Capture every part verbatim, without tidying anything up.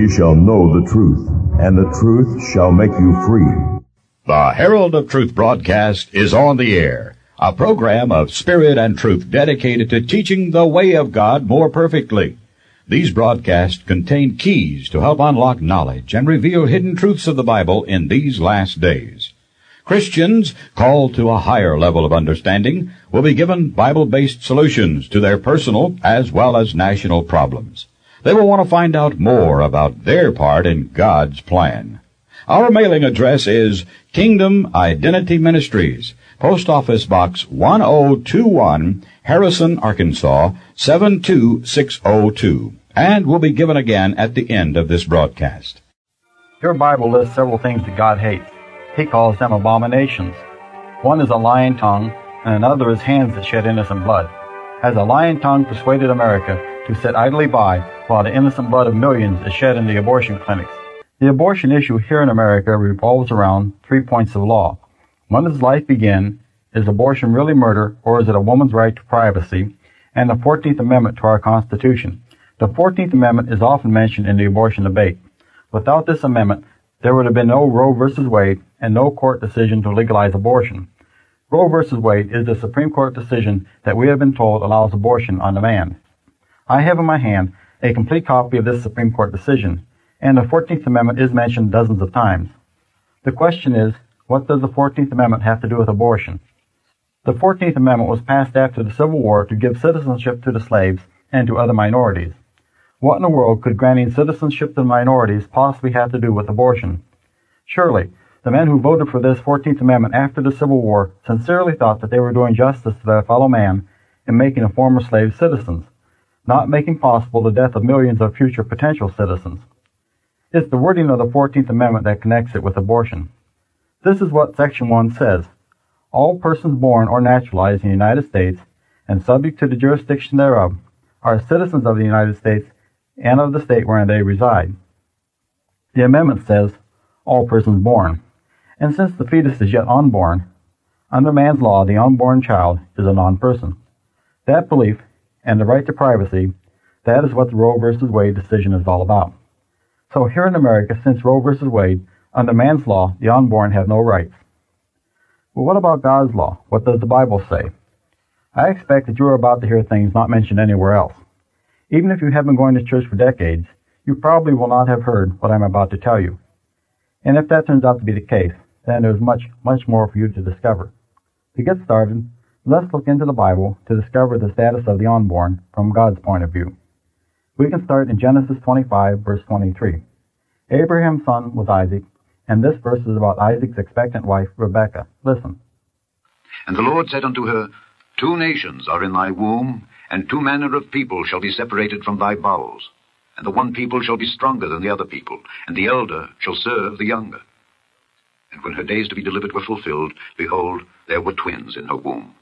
shall know the truth, and the truth shall make you free. The Herald of Truth broadcast is on the air, a program of spirit and truth dedicated to teaching the way of God more perfectly. These broadcasts contain keys to help unlock knowledge and reveal hidden truths of the Bible in these last days. Christians called to a higher level of understanding will be given Bible-based solutions to their personal as well as national problems. They will want to find out more about their part in God's plan. Our mailing address is Kingdom Identity Ministries, Post Office Box one oh two one, Harrison, Arkansas, seven two six oh two, and will be given again at the end of this broadcast. Your Bible lists several things that God hates. He calls them abominations. One is a lying tongue, and another is hands that shed innocent blood. Has a lying tongue persuaded America to sit idly by while the innocent blood of millions is shed in the abortion clinics? The abortion issue here in America revolves around three points of law. When does life begin? Is abortion really murder, or is it a woman's right to privacy? And the fourteenth Amendment to our Constitution. The fourteenth Amendment is often mentioned in the abortion debate. Without this amendment, there would have been no Roe versus Wade and no court decision to legalize abortion. Roe versus Wade is the Supreme Court decision that we have been told allows abortion on demand. I have in my hand a complete copy of this Supreme Court decision, and the fourteenth Amendment is mentioned dozens of times. The question is, what does the fourteenth Amendment have to do with abortion? The fourteenth Amendment was passed after the Civil War to give citizenship to the slaves and to other minorities. What in the world could granting citizenship to minorities possibly have to do with abortion? Surely, the men who voted for this fourteenth Amendment after the Civil War sincerely thought that they were doing justice to their fellow man in making a former slave citizens, not making possible the death of millions of future potential citizens. It's the wording of the fourteenth Amendment that connects it with abortion. This is what Section one says. All persons born or naturalized in the United States and subject to the jurisdiction thereof are citizens of the United States and of the state wherein they reside. The amendment says, all persons born. And since the fetus is yet unborn, under man's law, the unborn child is a non-person. That belief, and the right to privacy, that is what the Roe versus Wade decision is all about. So here in America, since Roe versus Wade, under man's law, the unborn have no rights. Well, what about God's law? What does the Bible say? I expect that you are about to hear things not mentioned anywhere else. Even if you have been going to church for decades, you probably will not have heard what I'm about to tell you. And if that turns out to be the case, then there's much, much more for you to discover. To get started, let's look into the Bible to discover the status of the unborn from God's point of view. We can start in Genesis twenty-five, verse twenty-three. Abraham's son was Isaac, and this verse is about Isaac's expectant wife, Rebekah. Listen. And the Lord said unto her, Two nations are in thy womb, and two manner of people shall be separated from thy bowels. And the one people shall be stronger than the other people, and the elder shall serve the younger. And when her days to be delivered were fulfilled, behold, there were twins in her womb.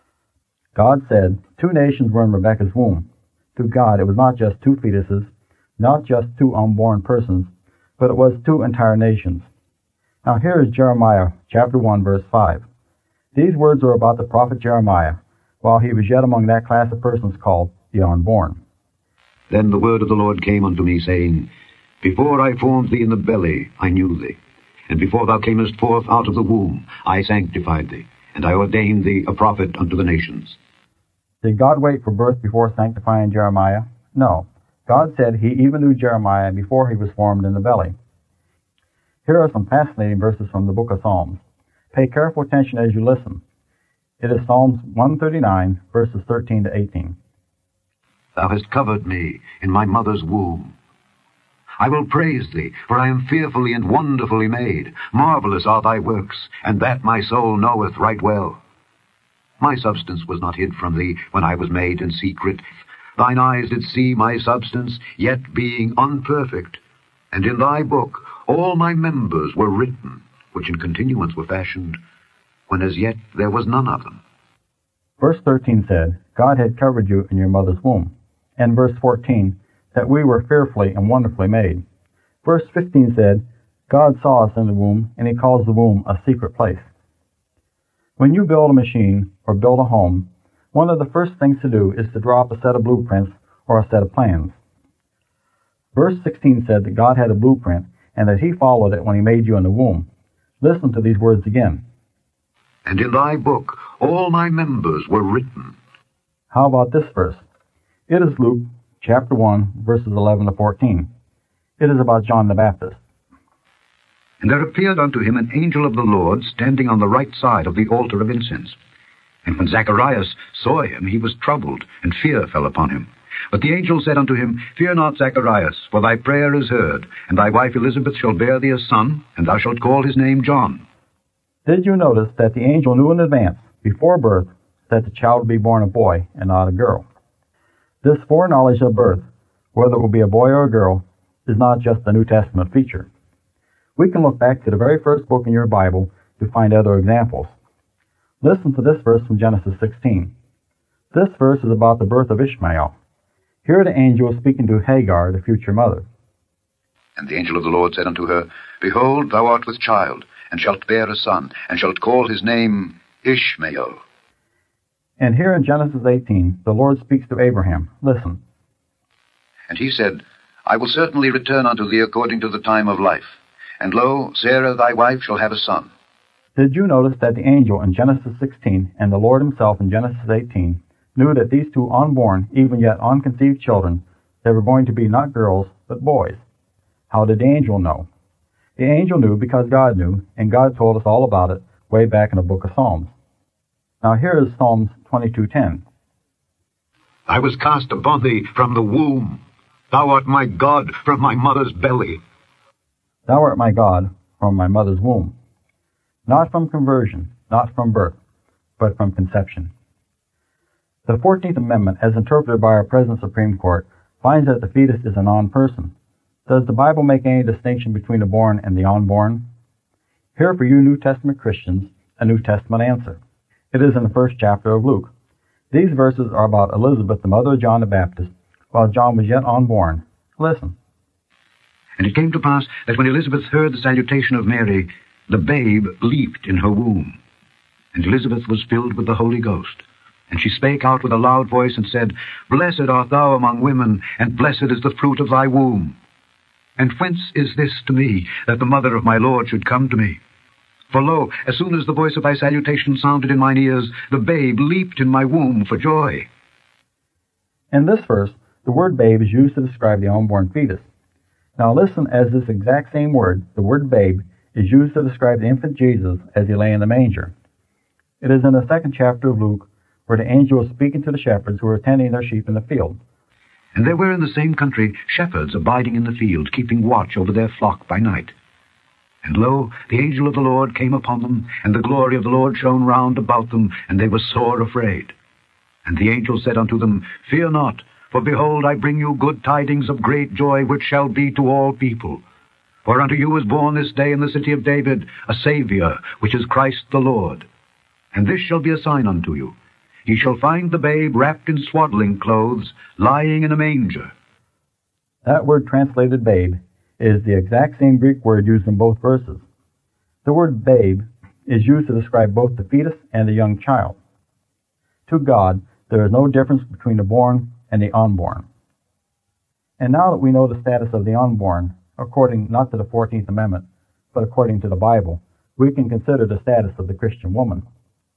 God said two nations were in Rebekah's womb. To God, it was not just two fetuses, not just two unborn persons, but it was two entire nations. Now here is Jeremiah chapter one, verse five. These words are about the prophet Jeremiah, while he was yet among that class of persons called the unborn. Then the word of the Lord came unto me, saying, Before I formed thee in the belly, I knew thee. And before thou camest forth out of the womb, I sanctified thee, and I ordained thee a prophet unto the nations. Did God wait for birth before sanctifying Jeremiah? No. God said he even knew Jeremiah before he was formed in the belly. Here are some fascinating verses from the book of Psalms. Pay careful attention as you listen. It is Psalms one thirty-nine, verses thirteen to eighteen. Thou hast covered me in my mother's womb. I will praise thee, for I am fearfully and wonderfully made. Marvelous are thy works, and that my soul knoweth right well. My substance was not hid from thee when I was made in secret. Thine eyes did see my substance, yet being unperfect. And in thy book all my members were written, which in continuance were fashioned, when as yet there was none of them. Verse thirteen said, God had covered you in your mother's womb. And verse fourteen, that we were fearfully and wonderfully made. Verse fifteen said, God saw us in the womb, and he calls the womb a secret place. When you build a machine or build a home, one of the first things to do is to draw up a set of blueprints or a set of plans. Verse sixteen said that God had a blueprint and that he followed it when he made you in the womb. Listen to these words again. And in thy book all my members were written. How about this verse? It is Luke chapter one, verses eleven to fourteen. It is about John the Baptist. And there appeared unto him an angel of the Lord standing on the right side of the altar of incense. And when Zacharias saw him, he was troubled, and fear fell upon him. But the angel said unto him, Fear not, Zacharias, for thy prayer is heard, and thy wife Elizabeth shall bear thee a son, and thou shalt call his name John. Did you notice that the angel knew in advance, before birth, that the child would be born a boy and not a girl? This foreknowledge of birth, whether it will be a boy or a girl, is not just a New Testament feature. We can look back to the very first book in your Bible to find other examples. Listen to this verse from Genesis sixteen. This verse is about the birth of Ishmael. Here the angel is speaking to Hagar, the future mother. And the angel of the Lord said unto her, Behold, thou art with child, and shalt bear a son, and shalt call his name Ishmael. And here in Genesis eighteen, the Lord speaks to Abraham. Listen. And he said, I will certainly return unto thee according to the time of life. And lo, Sarah thy wife shall have a son. Did you notice that the angel in Genesis sixteen and the Lord himself in Genesis eighteen knew that these two unborn, even yet unconceived children, they were going to be not girls, but boys? How did the angel know? The angel knew because God knew, and God told us all about it way back in the book of Psalms. Now here is Psalms twenty-two ten. I was cast upon thee from the womb. Thou art my God from my mother's belly. Thou art my God from my mother's womb. Not from conversion, not from birth, but from conception. The fourteenth Amendment, as interpreted by our present Supreme Court, finds that the fetus is a non-person. Does the Bible make any distinction between the born and the unborn? Here for you New Testament Christians, a New Testament answer. It is in the first chapter of Luke. These verses are about Elizabeth, the mother of John the Baptist, while John was yet unborn. Listen. And it came to pass that when Elizabeth heard the salutation of Mary, the babe leaped in her womb. And Elizabeth was filled with the Holy Ghost. And she spake out with a loud voice, and said, Blessed art thou among women, and blessed is the fruit of thy womb. And whence is this to me, that the mother of my Lord should come to me? For lo, as soon as the voice of thy salutation sounded in mine ears, the babe leaped in my womb for joy. In this verse, the word babe is used to describe the unborn fetus. Now listen, as this exact same word, the word babe, is used to describe the infant Jesus as he lay in the manger. It is in the second chapter of Luke, where the angel was speaking to the shepherds who were tending their sheep in the field. And there were in the same country shepherds abiding in the field, keeping watch over their flock by night. And lo, the angel of the Lord came upon them, and the glory of the Lord shone round about them, and they were sore afraid. And the angel said unto them, Fear not, for behold, I bring you good tidings of great joy, which shall be to all people. For unto you is born this day in the city of David a Saviour, which is Christ the Lord. And this shall be a sign unto you. Ye shall find the babe wrapped in swaddling clothes, lying in a manger. That word translated babe is the exact same Greek word used in both verses. The word babe is used to describe both the fetus and the young child. To God, there is no difference between the born and the unborn. And now that we know the status of the unborn, according not to the fourteenth Amendment, but according to the Bible, we can consider the status of the Christian woman.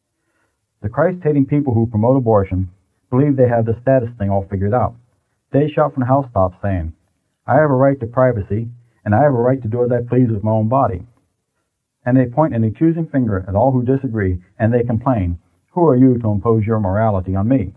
The Christ-hating people who promote abortion believe they have the status thing all figured out. They shout from the housetops saying, I have a right to privacy, and I have a right to do as I please with my own body. And they point an accusing finger at all who disagree, and they complain, Who are you to impose your morality on me?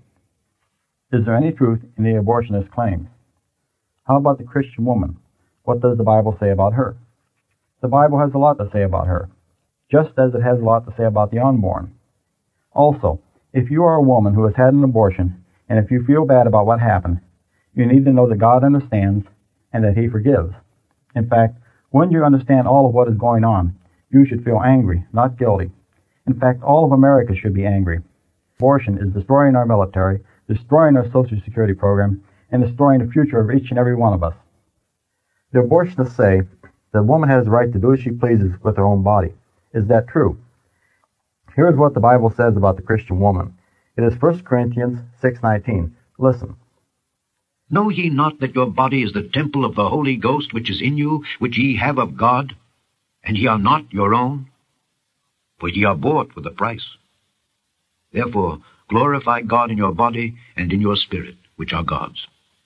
Is there any truth in the abortionist claims? How about the Christian woman? What does the Bible say about her? The Bible has a lot to say about her, just as it has a lot to say about the unborn. Also, if you are a woman who has had an abortion, and if you feel bad about what happened, you need to know that God understands and that He forgives. In fact, when you understand all of what is going on, you should feel angry, not guilty. In fact, all of America should be angry. Abortion is destroying our military, destroying our Social Security program, and destroying the future of each and every one of us. The abortionists say that a woman has the right to do as she pleases with her own body. Is that true? Here is what the Bible says about the Christian woman. It is First Corinthians six nineteen. Listen. Know ye not that your body is the temple of the Holy Ghost which is in you, which ye have of God, and ye are not your own? For ye are bought with a price. Therefore glorify God in your body and in your spirit, which are God's.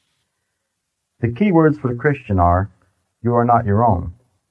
The key words for the Christian are, you are not your own.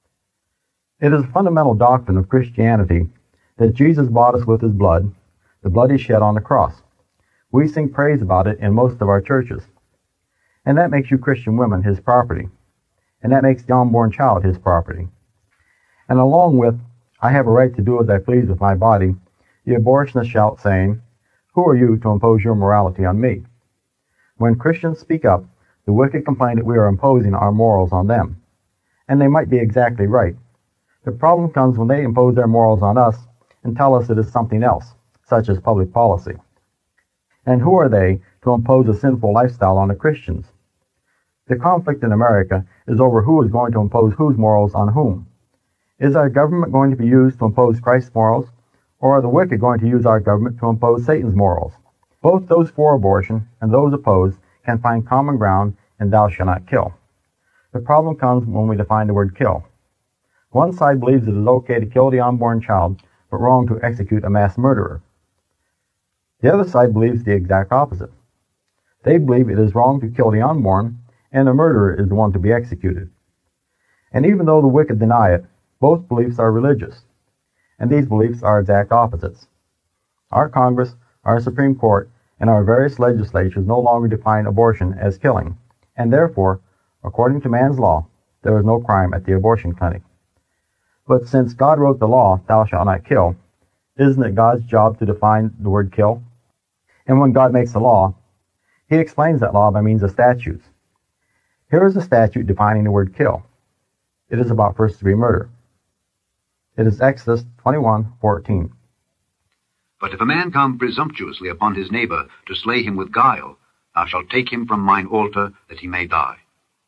It is a fundamental doctrine of Christianity that Jesus bought us with his blood, the blood he shed on the cross. We sing praise about it in most of our churches. And that makes you Christian women his property. And that makes the unborn child his property. And along with, I have a right to do as I please with my body, the abortionist shout saying, who are you to impose your morality on me? When Christians speak up, the wicked complain that we are imposing our morals on them. And they might be exactly right. The problem comes when they impose their morals on us and tell us it is something else, such as public policy. And who are they to impose a sinful lifestyle on the Christians? The conflict in America is over who is going to impose whose morals on whom. Is our government going to be used to impose Christ's morals, or are the wicked going to use our government to impose Satan's morals? Both those for abortion and those opposed can find common ground in thou shalt not kill. The problem comes when we define the word kill. One side believes it is okay to kill the unborn child, but wrong to execute a mass murderer. The other side believes the exact opposite. They believe it is wrong to kill the unborn, and the murderer is the one to be executed. And even though the wicked deny it, both beliefs are religious, and these beliefs are exact opposites. Our Congress, our Supreme Court, and our various legislatures no longer define abortion as killing, and therefore, according to man's law, there is no crime at the abortion clinic. But since God wrote the law, thou shalt not kill, isn't it God's job to define the word kill? And when God makes a law, he explains that law by means of statutes. Here is a statute defining the word kill. It is about first-degree murder. It is Exodus twenty-one fourteen. But if a man come presumptuously upon his neighbor to slay him with guile, thou shalt take him from mine altar, that he may die.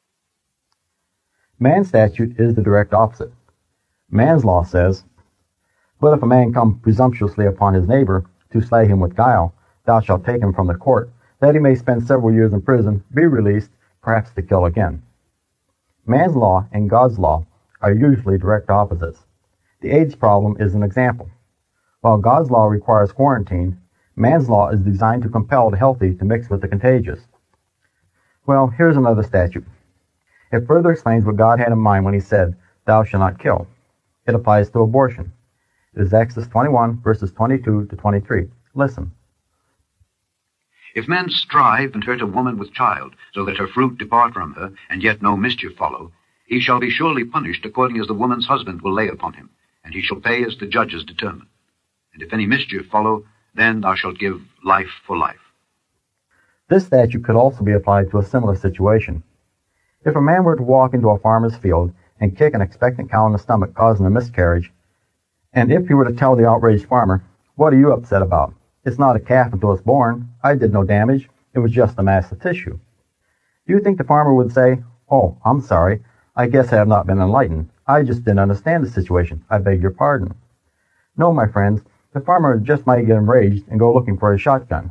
Man's statute is the direct opposite. Man's law says, but if a man come presumptuously upon his neighbor to slay him with guile, thou shalt take him from the court, that he may spend several years in prison, be released, perhaps to kill again. Man's law and God's law are usually direct opposites. The AIDS problem is an example. While God's law requires quarantine, man's law is designed to compel the healthy to mix with the contagious. Well, here's another statute. It further explains what God had in mind when he said, thou shalt not kill. It applies to abortion. It is Exodus twenty-one, verses twenty-two to twenty-three. Listen. If men strive and hurt a woman with child, so that her fruit depart from her, and yet no mischief follow, he shall be surely punished according as the woman's husband will lay upon him, and he shall pay as the judges determine. And if any mischief follow, then thou shalt give life for life. This statute could also be applied to a similar situation. If a man were to walk into a farmer's field and kick an expectant cow in the stomach, causing a miscarriage, and if he were to tell the outraged farmer, what are you upset about? It's not a calf until it's born. I did no damage. It was just a mass of tissue. Do you think the farmer would say, oh, I'm sorry. I guess I have not been enlightened. I just didn't understand the situation. I beg your pardon. No, my friends, the farmer just might get enraged and go looking for a shotgun.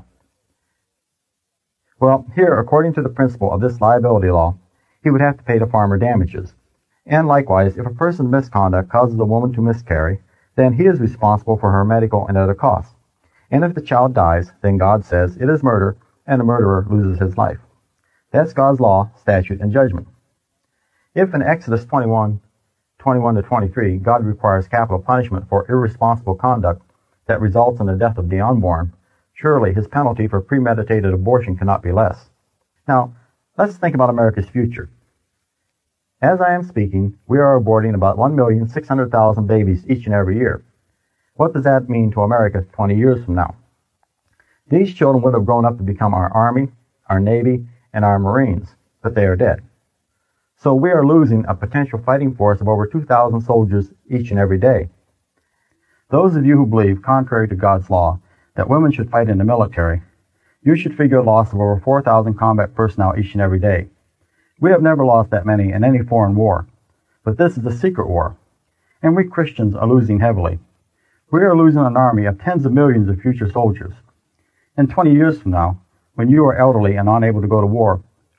Well, here, according to the principle of this liability law, he would have to pay the farmer damages. And likewise, if a person's misconduct causes a woman to miscarry, then he is responsible for her medical and other costs. And if the child dies, then God says it is murder, and the murderer loses his life. That's God's law, statute, and judgment. If in Exodus twenty-one, twenty-one to twenty-three, God requires capital punishment for irresponsible conduct that results in the death of the unborn, surely his penalty for premeditated abortion cannot be less. Now, let's think about America's future. As I am speaking, we are aborting about one million six hundred thousand babies each and every year. What does that mean to America twenty years from now? These children would have grown up to become our Army, our Navy, and our Marines, but they are dead. So we are losing a potential fighting force of over two thousand soldiers each and every day. Those of you who believe, contrary to God's law, that women should fight in the military, you should figure a loss of over four thousand combat personnel each and every day. We have never lost that many in any foreign war, but this is a secret war, and we Christians are losing heavily. We are losing an army of tens of millions of future soldiers. In twenty years from now, when you are elderly and unable to go to war,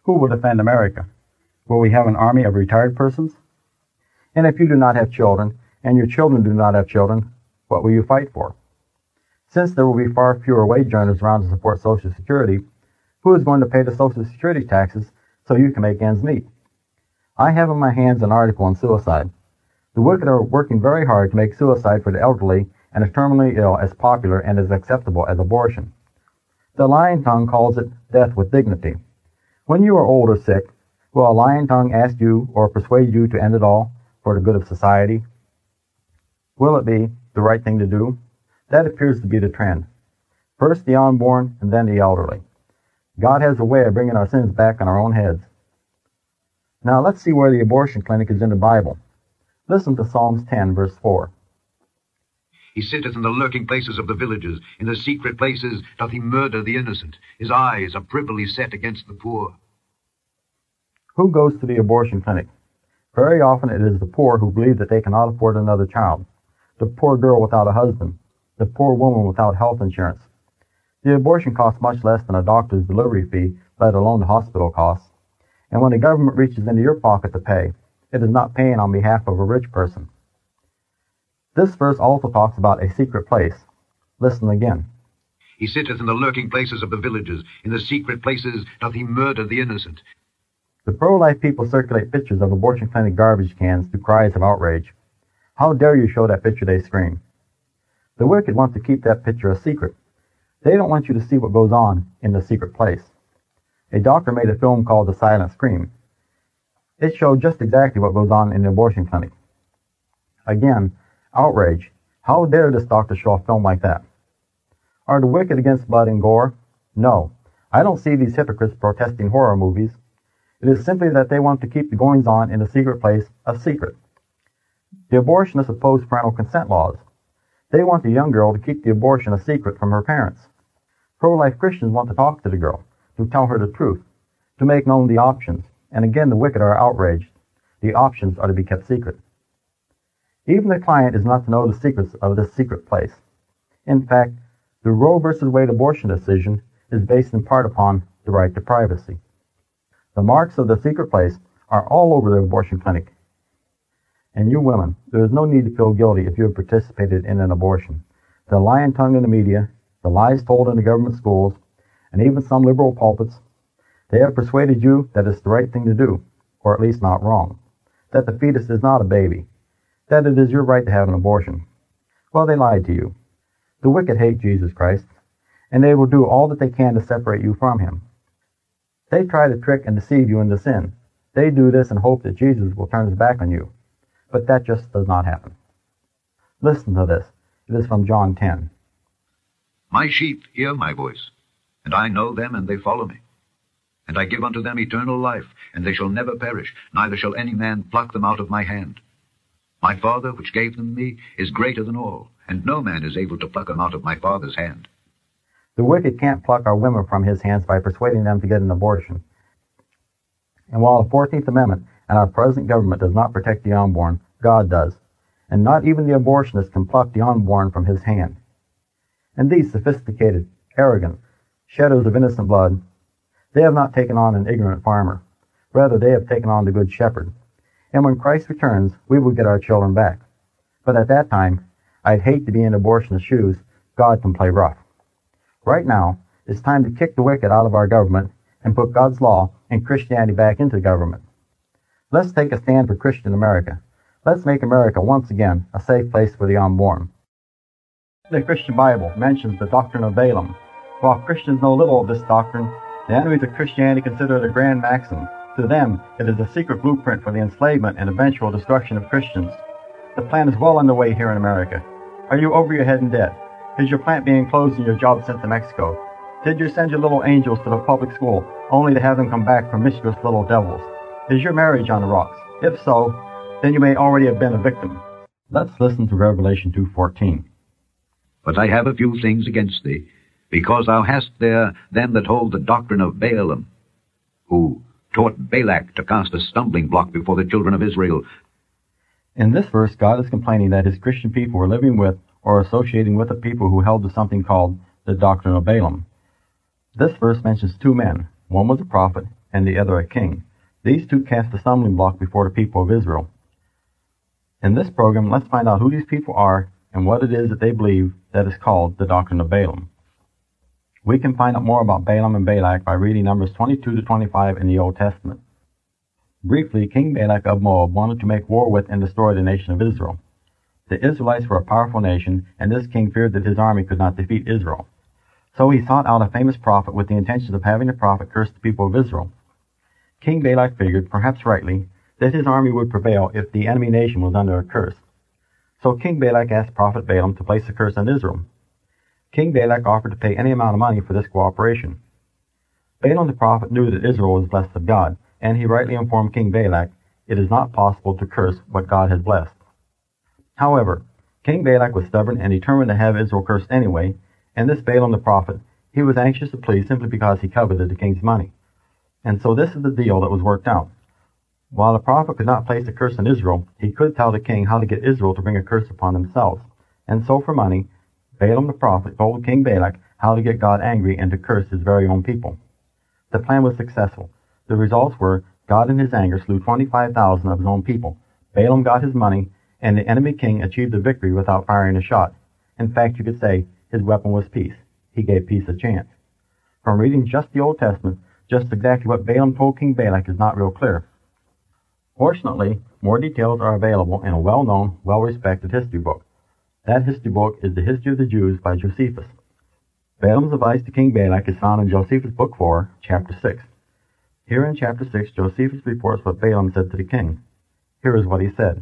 Who will defend America? Will we have an army of retired persons? And if you do not have children, and your children do not have children, what will you fight for? Since there will be far fewer wage earners around to support Social Security, who is going to pay the Social Security taxes so you can make ends meet? I have in my hands an article on suicide. The wicked are working very hard to make suicide for the elderly and the terminally ill as popular and as acceptable as abortion. The lying tongue calls it death with dignity. When you are old or sick, will a lying tongue ask you or persuade you to end it all for the good of society? Will it be the right thing to do? That appears to be the trend. First the unborn and then the elderly. God has a way of bringing our sins back on our own heads. Now let's see where the abortion clinic is in the Bible. Listen to Psalms ten, verse four. He sitteth in the lurking places of the villages. In the secret places doth he murder the innocent. His eyes are privily set against the poor. Who goes to the abortion clinic? Very often it is the poor who believe that they cannot afford another child, the poor girl without a husband, the poor woman without health insurance. The abortion costs much less than a doctor's delivery fee, let alone the hospital costs. And when the government reaches into your pocket to pay, it is not paying on behalf of a rich person. This verse also talks about a secret place. Listen again. He sitteth in the lurking places of the villages. In the secret places doth he murder the innocent. The pro-life people circulate pictures of abortion clinic garbage cans to cries of outrage. How dare you show that picture, they scream. The wicked want to keep that picture a secret. They don't want you to see what goes on in the secret place. A doctor made a film called The Silent Scream. It showed just exactly what goes on in the abortion clinic. Again, outrage. How dare this doctor show a film like that? Are the wicked against blood and gore? No. I don't see these hypocrites protesting horror movies. It is simply that they want to keep the goings-on in the secret place a secret. The abortionists oppose parental consent laws. They want the young girl to keep the abortion a secret from her parents. Pro-life Christians want to talk to the girl, to tell her the truth, to make known the options, and again the wicked are outraged. The options are to be kept secret. Even the client is not to know the secrets of this secret place. In fact, the Roe versus Wade abortion decision is based in part upon the right to privacy. The marks of the secret place are all over the abortion clinic. And you women, there is no need to feel guilty if you have participated in an abortion. The lying tongue in the media, the lies told in the government schools, and even some liberal pulpits, they have persuaded you that it's the right thing to do, or at least not wrong, that the fetus is not a baby, that it is your right to have an abortion. Well, they lied to you. The wicked hate Jesus Christ, and they will do all that they can to separate you from him. They try to trick and deceive you into sin. They do this in hope that Jesus will turn his back on you. But that just does not happen. Listen to this. It is from John ten. My sheep hear my voice, and I know them, and they follow me. And I give unto them eternal life, and they shall never perish, neither shall any man pluck them out of my hand. My Father, which gave them me, is greater than all, and no man is able to pluck them out of my Father's hand. The wicked can't pluck our women from his hands by persuading them to get an abortion. And while the fourteenth Amendment and our present government does not protect the unborn, God does. And not even the abortionist can pluck the unborn from his hand. And these sophisticated, arrogant, shadows of innocent blood, they have not taken on an ignorant farmer. Rather, they have taken on the good shepherd. And when Christ returns, we will get our children back. But at that time, I'd hate to be in abortionist's shoes. God can play rough. Right now, it's time to kick the wicked out of our government and put God's law and Christianity back into government. Let's take a stand for Christian America. Let's make America once again a safe place for the unborn. The Christian Bible mentions the doctrine of Balaam. While Christians know little of this doctrine, the enemies of Christianity consider it a grand maxim. To them, it is a secret blueprint for the enslavement and eventual destruction of Christians. The plan is well underway here in America. Are you over your head in debt? Is your plant being closed and your job sent to Mexico? Did you send your little angels to the public school, only to have them come back promiscuous little devils? Is your marriage on the rocks? If so, then you may already have been a victim. Let's listen to Revelation two fourteen. But I have a few things against thee, because thou hast there them that hold the doctrine of Balaam, who taught Balak to cast a stumbling block before the children of Israel. In this verse, God is complaining that his Christian people were living with or associating with a people who held to something called the doctrine of Balaam. This verse mentions two men. One was a prophet, and the other a king. These two cast a stumbling block before the people of Israel. In this program, let's find out who these people are and what it is that they believe that is called the doctrine of Balaam. We can find out more about Balaam and Balak by reading Numbers twenty-two to twenty-five in the Old Testament. Briefly, King Balak of Moab wanted to make war with and destroy the nation of Israel. The Israelites were a powerful nation, and this king feared that his army could not defeat Israel. So he sought out a famous prophet with the intention of having the prophet curse the people of Israel. King Balak figured, perhaps rightly, that his army would prevail if the enemy nation was under a curse. So King Balak asked Prophet Balaam to place a curse on Israel. King Balak offered to pay any amount of money for this cooperation. Balaam the prophet knew that Israel was blessed of God, and he rightly informed King Balak it is not possible to curse what God has blessed. However, King Balak was stubborn and determined to have Israel cursed anyway, and this Balaam the prophet, he was anxious to please simply because he coveted the king's money. And so this is the deal that was worked out. While the prophet could not place a curse on Israel, he could tell the king how to get Israel to bring a curse upon themselves. And so for money, Balaam the prophet told King Balak how to get God angry and to curse his very own people. The plan was successful. The results were God in his anger slew twenty-five thousand of his own people. Balaam got his money, and the enemy king achieved a victory without firing a shot. In fact, you could say his weapon was peace. He gave peace a chance. From reading just the Old Testament, just exactly what Balaam told King Balak is not real clear. Fortunately, more details are available in a well-known, well-respected history book. That history book is The History of the Jews by Josephus. Balaam's advice to King Balak is found in Josephus Book four, Chapter six. Here in Chapter six, Josephus reports what Balaam said to the king. Here is what he said.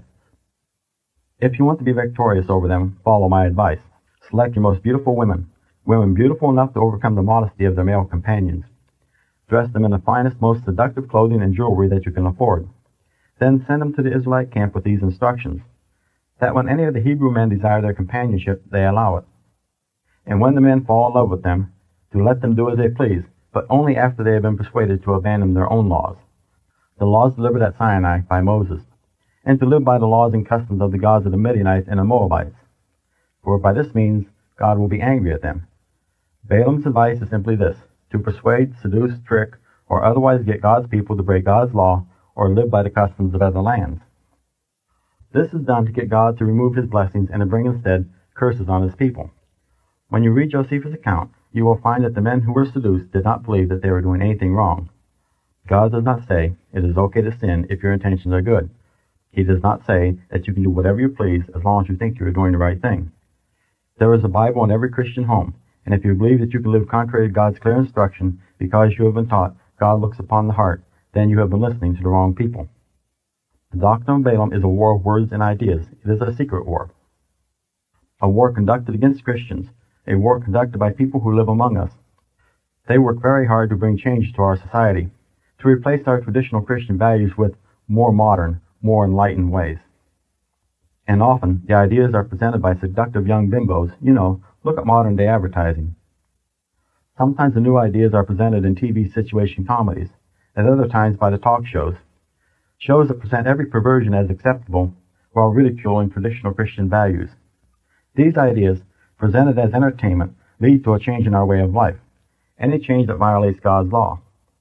If you want to be victorious over them, follow my advice. Select your most beautiful women, women beautiful enough to overcome the modesty of their male companions. Dress them in the finest, most seductive clothing and jewelry that you can afford. Then send them to the Israelite camp with these instructions, that when any of the Hebrew men desire their companionship, they allow it. And when the men fall in love with them, to let them do as they please, but only after they have been persuaded to abandon their own laws, the laws delivered at Sinai by Moses, and to live by the laws and customs of the gods of the Midianites and the Moabites. For by this means God will be angry at them. Balaam's advice is simply this, to persuade, seduce, trick, or otherwise get God's people to break God's law or live by the customs of other lands. This is done to get God to remove his blessings and to bring instead curses on his people. When you read Josephus' account, you will find that the men who were seduced did not believe that they were doing anything wrong. God does not say it is okay to sin if your intentions are good. He does not say that you can do whatever you please as long as you think you are doing the right thing. There is a Bible in every Christian home, and if you believe that you can live contrary to God's clear instruction because you have been taught God looks upon the heart, then you have been listening to the wrong people. The doctrine of Balaam is a war of words and ideas. It is a secret war. A war conducted against Christians, a war conducted by people who live among us. They work very hard to bring change to our society, to replace our traditional Christian values with more modern, more enlightened ways. And often, the ideas are presented by seductive young bimbos. You know, look at modern day advertising. Sometimes the new ideas are presented in T V situation comedies, at other times by the talk shows. Shows that present every perversion as acceptable while ridiculing traditional Christian values. These ideas, presented as entertainment, lead to a change in our way of life, any change that violates God's law.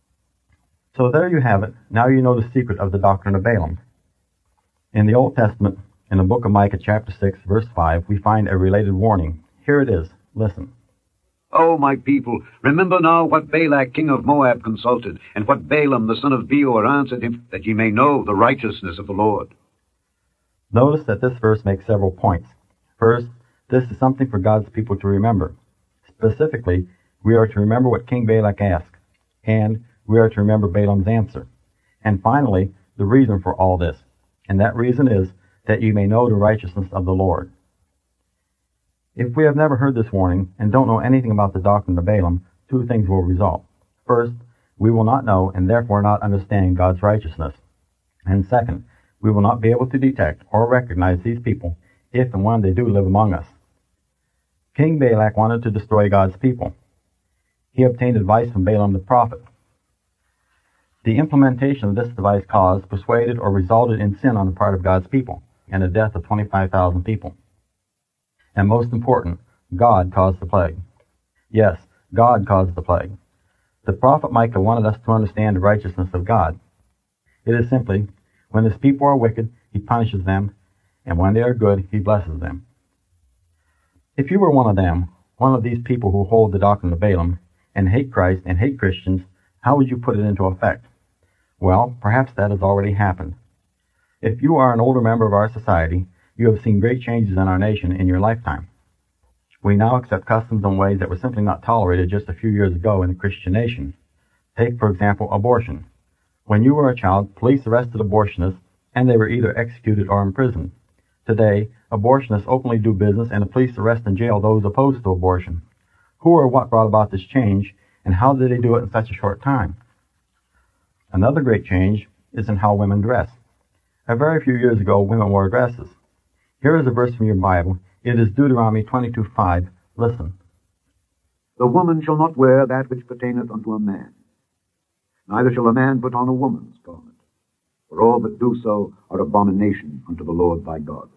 So there you have it. Now you know the secret of the doctrine of Balaam. In the Old Testament, in the book of Micah chapter six, verse five, we find a related warning. Here it is. Listen. O my people, remember now what Balak king of Moab consulted, and what Balaam the son of Beor answered him, that ye may know the righteousness of the Lord. Notice that this verse makes several points. First, this is something for God's people to remember. Specifically, we are to remember what King Balak asked, and we are to remember Balaam's answer. And finally, the reason for all this, and that reason is that you may know the righteousness of the Lord. If we have never heard this warning and don't know anything about the doctrine of Balaam, two things will result. First, we will not know and therefore not understand God's righteousness. And second, we will not be able to detect or recognize these people if and when they do live among us. King Balak wanted to destroy God's people. He obtained advice from Balaam the prophet. The implementation of this advice caused, persuaded, or resulted in sin on the part of God's people and the death of twenty-five thousand people. And most important, God caused the plague. Yes, God caused the plague. The prophet Micah wanted us to understand the righteousness of God. It is simply, when his people are wicked, he punishes them, and when they are good, he blesses them. If you were one of them, one of these people who hold the doctrine of Balaam, and hate Christ and hate Christians, how would you put it into effect? Well, perhaps that has already happened. If you are an older member of our society, you have seen great changes in our nation in your lifetime. We now accept customs and ways that were simply not tolerated just a few years ago in the Christian nation. Take, for example, abortion. When you were a child, police arrested abortionists, and they were either executed or imprisoned. Today, abortionists openly do business, and the police arrest and jail those opposed to abortion. Who or what brought about this change, and how did they do it in such a short time? Another great change is in how women dress. A very few years ago, women wore dresses. Here is a verse from your Bible. It is Deuteronomy twenty-two five. Listen. The woman shall not wear that which pertaineth unto a man, neither shall a man put on a woman's garment, for all that do so are abomination unto the Lord thy God.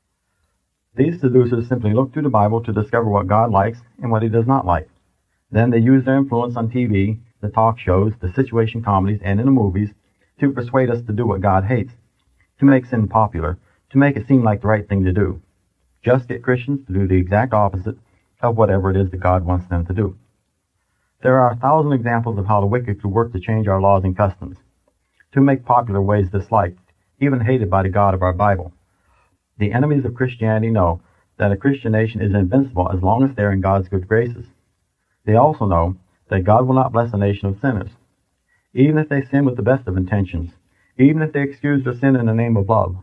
These seducers simply look through the Bible to discover what God likes and what he does not like. Then they use their influence on T V, the talk shows, the situation comedies, and in the movies to persuade us to do what God hates, to make sin popular, to make it seem like the right thing to do. Just get Christians to do the exact opposite of whatever it is that God wants them to do. There are a thousand examples of how the wicked could work to change our laws and customs, to make popular ways disliked, even hated by the God of our Bible. The enemies of Christianity know that a Christian nation is invincible as long as they are in God's good graces. They also know that God will not bless a nation of sinners. Even if they sin with the best of intentions, even if they excuse their sin in the name of love.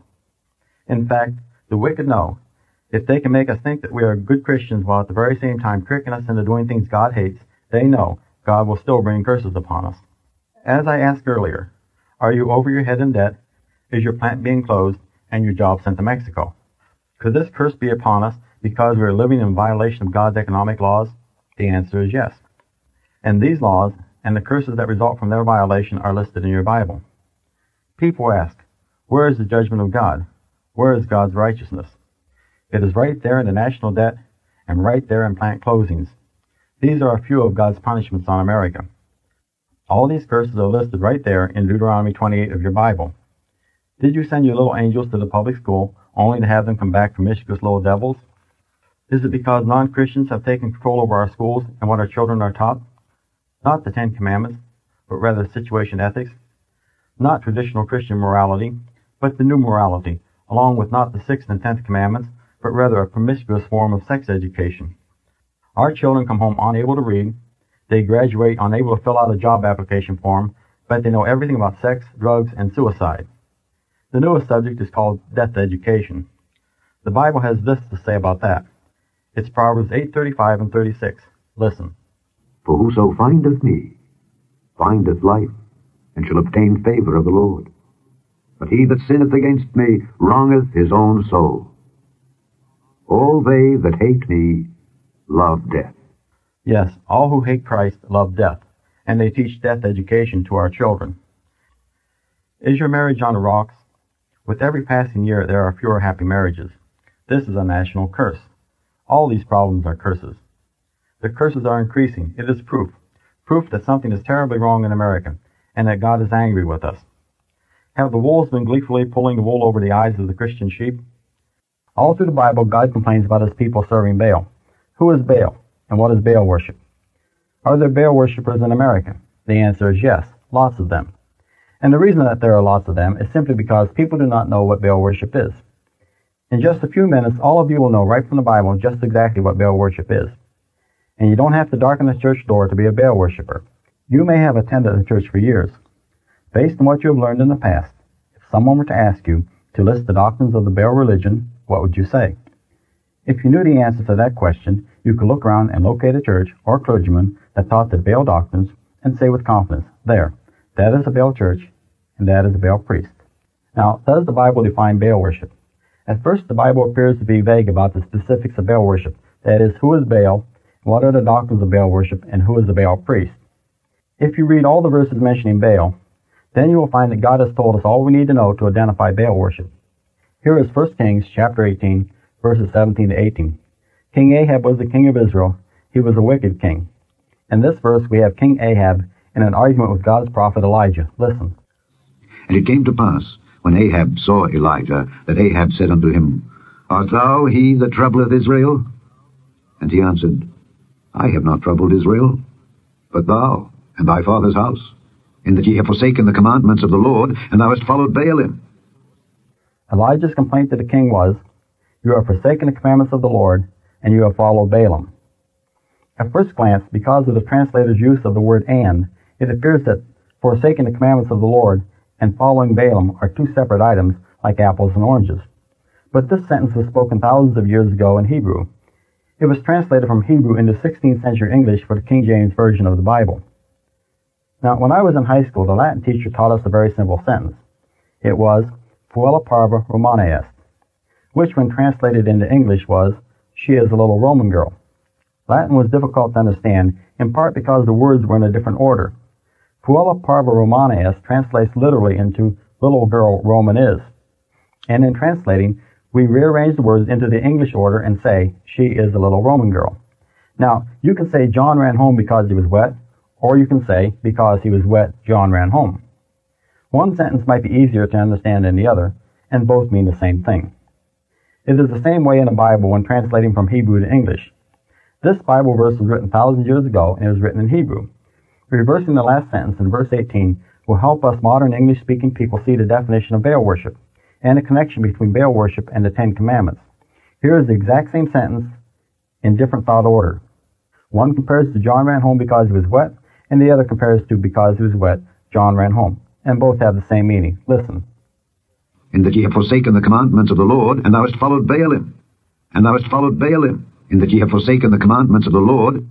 In fact, the wicked know, if they can make us think that we are good Christians while at the very same time tricking us into doing things God hates, they know God will still bring curses upon us. As I asked earlier, are you over your head in debt? Is your plant being closed and your job sent to Mexico? Could this curse be upon us because we are living in violation of God's economic laws? The answer is yes. And these laws and the curses that result from their violation are listed in your Bible. People ask, where is the judgment of God? Where is God's righteousness? It is right there in the national debt and right there in plant closings. These are a few of God's punishments on America. All these curses are listed right there in Deuteronomy twenty-eight of your Bible. Did you send your little angels to the public school only to have them come back promiscuous little devils? Is it because non-Christians have taken control over our schools and what our children are taught? Not the Ten Commandments, but rather situation ethics. Not traditional Christian morality, but the new morality, along with not the Sixth and Tenth Commandments, but rather a promiscuous form of sex education. Our children come home unable to read. They graduate unable to fill out a job application form, but they know everything about sex, drugs, and suicide. The newest subject is called death education. The Bible has this to say about that. It's Proverbs eight thirty-five and thirty-six. Listen. For whoso findeth me findeth life, and shall obtain favor of the Lord. But he that sinneth against me wrongeth his own soul. All they that hate me love death. Yes, all who hate Christ love death, and they teach death education to our children. Is your marriage on the rocks? With every passing year, there are fewer happy marriages. This is a national curse. All these problems are curses. The curses are increasing. It is proof. Proof that something is terribly wrong in America, and that God is angry with us. Have the wolves been gleefully pulling the wool over the eyes of the Christian sheep? All through the Bible, God complains about his people serving Baal. Who is Baal, and what is Baal worship? Are there Baal worshippers in America? The answer is yes, lots of them. And the reason that there are lots of them is simply because people do not know what Baal worship is. In just a few minutes, all of you will know right from the Bible just exactly what Baal worship is. And you don't have to darken the church door to be a Baal worshiper. You may have attended the church for years. Based on what you have learned in the past, if someone were to ask you to list the doctrines of the Baal religion, what would you say? If you knew the answer to that question, you could look around and locate a church or clergyman that taught the Baal doctrines and say with confidence, there, that is a Baal church, and that is a Baal priest. Now, does the Bible define Baal worship? At first, the Bible appears to be vague about the specifics of Baal worship. That is, who is Baal, what are the doctrines of Baal worship, and who is the Baal priest? If you read all the verses mentioning Baal, then you will find that God has told us all we need to know to identify Baal worship. Here is First Kings chapter eighteen, verses seventeen to eighteen. King Ahab was the king of Israel. He was a wicked king. In this verse, we have King Ahab in an argument with God's prophet Elijah. Listen. And it came to pass, when Ahab saw Elijah, that Ahab said unto him, Art thou he that troubleth Israel? And he answered, I have not troubled Israel, but thou and thy father's house, in that ye have forsaken the commandments of the Lord, and thou hast followed Baalim. Elijah's complaint to the king was, You have forsaken the commandments of the Lord, and you have followed Baalim. At first glance, because of the translator's use of the word and, it appears that forsaking the commandments of the Lord and following Baalim are two separate items, like apples and oranges. But this sentence was spoken thousands of years ago in Hebrew. It was translated from Hebrew into sixteenth century English for the King James Version of the Bible. Now, when I was in high school, the Latin teacher taught us a very simple sentence. It was, Puella parva Romana est, which when translated into English was, She is a little Roman girl. Latin was difficult to understand, in part because the words were in a different order. Puella parva Romana est translates literally into little girl Roman is. And in translating, we rearrange the words into the English order and say, She is a little Roman girl. Now, you can say John ran home because he was wet, or you can say, because he was wet, John ran home. One sentence might be easier to understand than the other, and both mean the same thing. It is the same way in the Bible when translating from Hebrew to English. This Bible verse was written thousands of years ago, and it was written in Hebrew. Reversing the last sentence in verse eighteen will help us modern English-speaking people see the definition of Baal worship, and the connection between Baal worship and the Ten Commandments. Here is the exact same sentence in different thought order. One compares to John ran home because he was wet, and the other compares to because he was wet, John ran home. And both have the same meaning. Listen. In that ye have forsaken the commandments of the Lord, and thou hast followed Baalim. And thou hast followed Baalim, in that ye have forsaken the commandments of the Lord.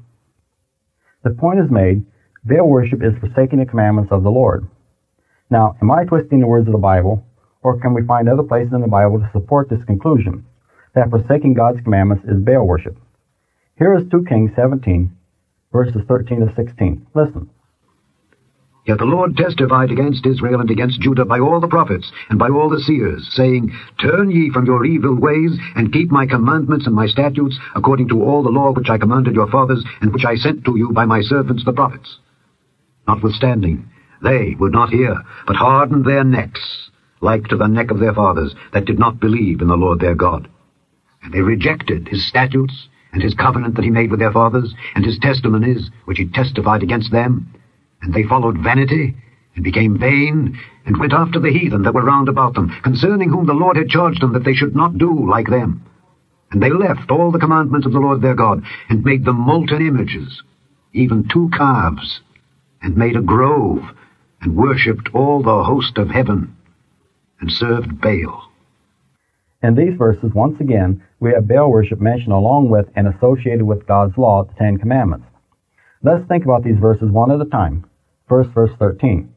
The point is made, Baal worship is forsaking the commandments of the Lord. Now, am I twisting the words of the Bible, or can we find other places in the Bible to support this conclusion, that forsaking God's commandments is Baal worship? Here is two Kings seventeen, verses thirteen to sixteen. Listen. Yet the Lord testified against Israel and against Judah by all the prophets and by all the seers, saying, Turn ye from your evil ways, and keep my commandments and my statutes, according to all the law which I commanded your fathers, and which I sent to you by my servants the prophets. Notwithstanding, they would not hear, but hardened their necks, like to the neck of their fathers, that did not believe in the Lord their God. And they rejected his statutes, and his covenant that he made with their fathers, and his testimonies, which he testified against them. And they followed vanity, and became vain, and went after the heathen that were round about them, concerning whom the Lord had charged them that they should not do like them. And they left all the commandments of the Lord their God, and made them molten images, even two calves, and made a grove, and worshipped all the host of heaven, and served Baal. In these verses, once again, we have Baal worship mentioned along with and associated with God's law, the Ten Commandments. Let's think about these verses one at a time. First, verse thirteen.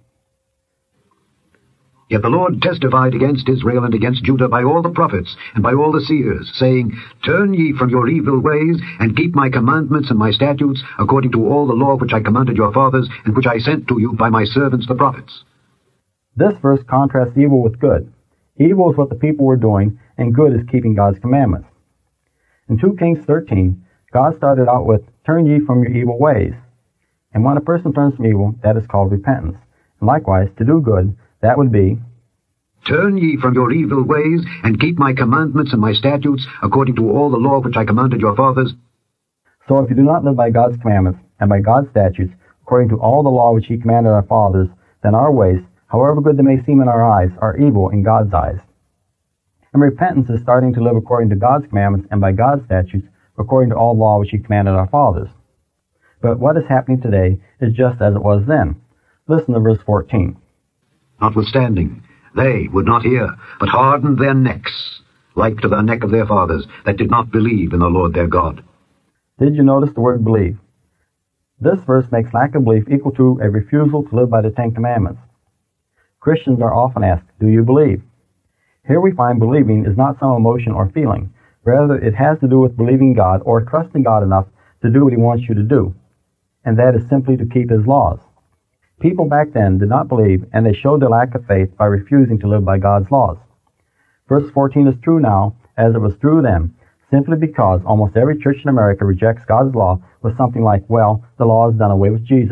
Yet the Lord testified against Israel and against Judah by all the prophets and by all the seers, saying, Turn ye from your evil ways, and keep my commandments and my statutes, according to all the law which I commanded your fathers, and which I sent to you by my servants the prophets. This verse contrasts evil with good. Evil is what the people were doing, and good is keeping God's commandments. In two Kings thirteen, God started out with, Turn ye from your evil ways. And when a person turns from evil, that is called repentance. And likewise, to do good, that would be, Turn ye from your evil ways, and keep my commandments and my statutes, according to all the law which I commanded your fathers. So if you do not live by God's commandments and by God's statutes, according to all the law which he commanded our fathers, then our ways, however good they may seem in our eyes, are evil in God's eyes. And repentance is starting to live according to God's commandments and by God's statutes, according to all law which he commanded our fathers. But what is happening today is just as it was then. Listen to verse fourteen. Notwithstanding, they would not hear, but hardened their necks, like to the neck of their fathers, that did not believe in the Lord their God. Did you notice the word believe? This verse makes lack of belief equal to a refusal to live by the Ten Commandments. Christians are often asked, do you believe? Here we find believing is not some emotion or feeling. Rather, it has to do with believing God or trusting God enough to do what he wants you to do. And that is simply to keep his laws. People back then did not believe, and they showed their lack of faith by refusing to live by God's laws. Verse fourteen is true now, as it was true then, simply because almost every church in America rejects God's law with something like, well, the law is done away with Jesus.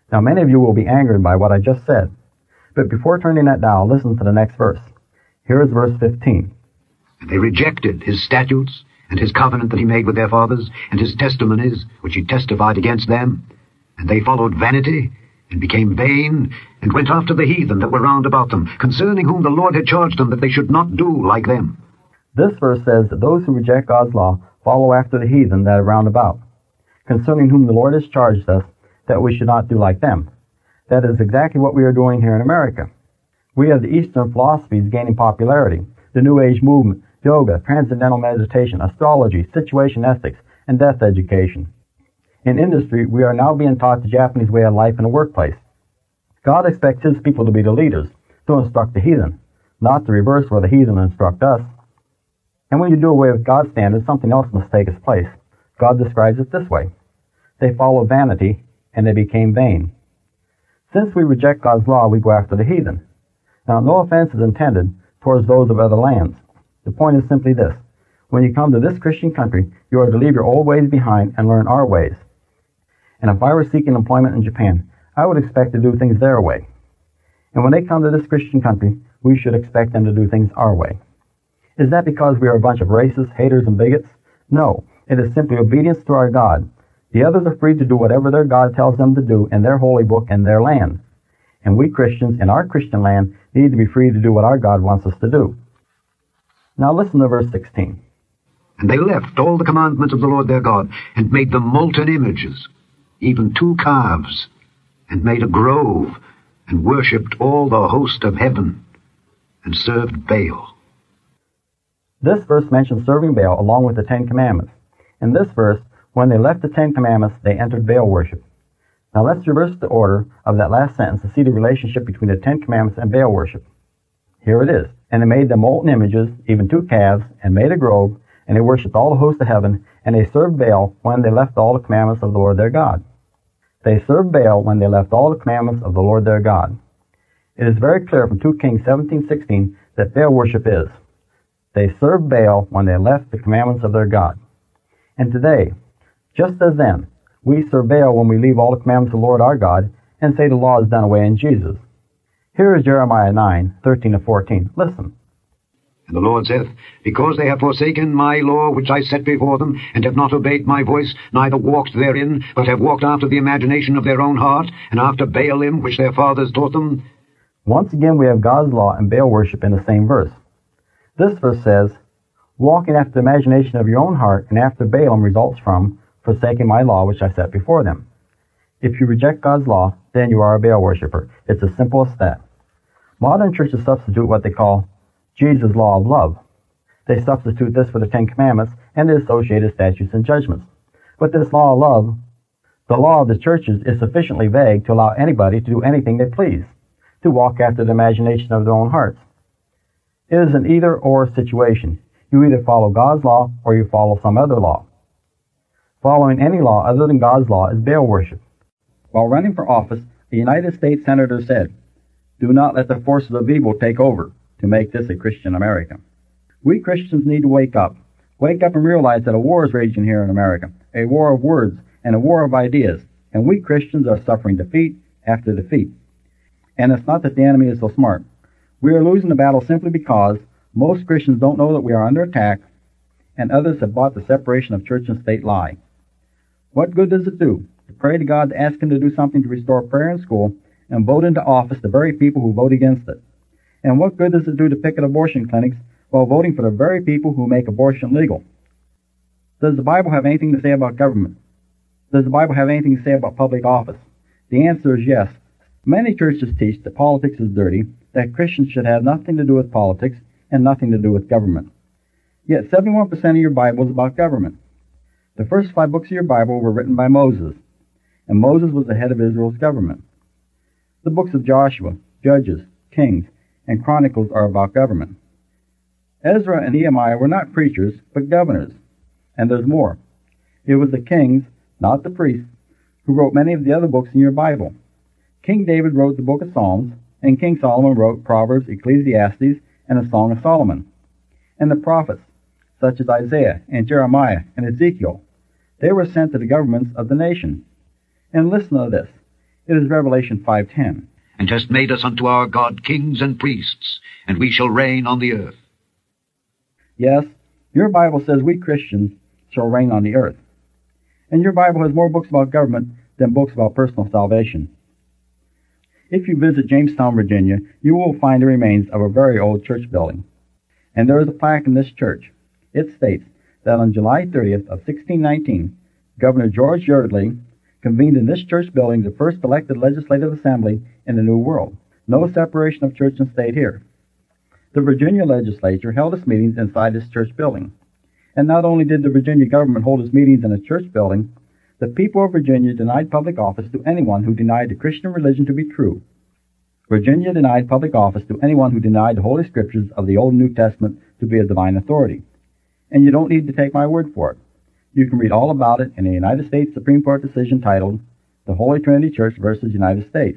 Now many of you will be angered by what I just said. But before turning that dial, listen to the next verse. Here is verse fifteen. And they rejected his statutes, and his covenant that he made with their fathers, and his testimonies, which he testified against them. And they followed vanity, and became vain, and went after the heathen that were round about them, concerning whom the Lord had charged them that they should not do like them. This verse says that those who reject God's law follow after the heathen that are round about, concerning whom the Lord has charged us that we should not do like them. That is exactly what we are doing here in America. We have the Eastern philosophies gaining popularity, the New Age movement, yoga, transcendental meditation, astrology, situation ethics, and death education. In industry, we are now being taught the Japanese way of life in the workplace. God expects his people to be the leaders, to instruct the heathen, not the reverse where the heathen instruct us. And when you do away with God's standards, something else must take its place. God describes it this way. They followed vanity, and they became vain. Since we reject God's law, we go after the heathen. Now, no offense is intended towards those of other lands. The point is simply this. When you come to this Christian country, you are to leave your old ways behind and learn our ways. And if I were seeking employment in Japan, I would expect to do things their way. And when they come to this Christian country, we should expect them to do things our way. Is that because we are a bunch of racists, haters, and bigots? No. It is simply obedience to our God. The others are free to do whatever their God tells them to do in their holy book and their land. And we Christians in our Christian land need to be free to do what our God wants us to do. Now listen to verse sixteen. And they left all the commandments of the Lord their God, and made them molten images, even two calves, and made a grove, and worshipped all the host of heaven, and served Baal. This verse mentions serving Baal along with the Ten Commandments. In this verse, when they left the Ten Commandments, they entered Baal worship. Now let's reverse the order of that last sentence to see the relationship between the Ten Commandments and Baal worship. Here it is. And they made them molten images, even two calves, and made a grove, and they worshipped all the hosts of heaven, and they served Baal when they left all the commandments of the Lord their God. They served Baal when they left all the commandments of the Lord their God. It is very clear from Second Kings seventeen sixteen that Baal worship is. They served Baal when they left the commandments of their God. And today, just as then, we serve Baal when we leave all the commandments of the Lord our God and say the law is done away in Jesus. Here is Jeremiah nine, thirteen to fourteen. Listen. And the Lord saith, Because they have forsaken my law which I set before them, and have not obeyed my voice, neither walked therein, but have walked after the imagination of their own heart, and after Baalim which their fathers taught them. Once again we have God's law and Baal worship in the same verse. This verse says, walking after the imagination of your own heart and after Baalim results from forsaking my law which I set before them. If you reject God's law, then you are a Baal worshiper. It's as simple as that. Modern churches substitute what they call Jesus' law of love. They substitute this for the Ten Commandments and the associated statutes and judgments. But this law of love, the law of the churches, is sufficiently vague to allow anybody to do anything they please, to walk after the imagination of their own hearts. It is an either-or situation. You either follow God's law or you follow some other law. Following any law other than God's law is Baal worship. While running for office, a United States Senator said, "Do not let the forces of evil take over to make this a Christian America." We Christians need to wake up. Wake up and realize that a war is raging here in America, a war of words and a war of ideas, and we Christians are suffering defeat after defeat. And it's not that the enemy is so smart. We are losing the battle simply because most Christians don't know that we are under attack, and others have bought the separation of church and state lie. What good does it do to pray to God to ask Him to do something to restore prayer in school and vote into office the very people who vote against it? And what good does it do to picket abortion clinics while voting for the very people who make abortion legal? Does the Bible have anything to say about government? Does the Bible have anything to say about public office? The answer is yes. Many churches teach that politics is dirty, that Christians should have nothing to do with politics and nothing to do with government. Yet seventy-one percent of your Bible is about government. The first five books of your Bible were written by Moses, and Moses was the head of Israel's government. The books of Joshua, Judges, Kings, and Chronicles are about government. Ezra and Nehemiah were not preachers, but governors. And there's more. It was the kings, not the priests, who wrote many of the other books in your Bible. King David wrote the book of Psalms, and King Solomon wrote Proverbs, Ecclesiastes, and the Song of Solomon. And the prophets, such as Isaiah and Jeremiah and Ezekiel, they were sent to the governments of the nation. And listen to this. It is Revelation five ten. And hast made us unto our God kings and priests, and we shall reign on the earth. Yes, your Bible says we Christians shall reign on the earth. And your Bible has more books about government than books about personal salvation. If you visit Jamestown, Virginia, you will find the remains of a very old church building. And there is a plaque in this church. It states that on July thirtieth of sixteen nineteen, Governor George Yeardley convened in this church building the first elected legislative assembly in the New World. No separation of church and state here. The Virginia legislature held its meetings inside this church building. And not only did the Virginia government hold its meetings in a church building, the people of Virginia denied public office to anyone who denied the Christian religion to be true. Virginia denied public office to anyone who denied the Holy Scriptures of the Old and New Testament to be a divine authority. And you don't need to take my word for it. You can read all about it in a United States Supreme Court decision titled The Holy Trinity Church versus United States.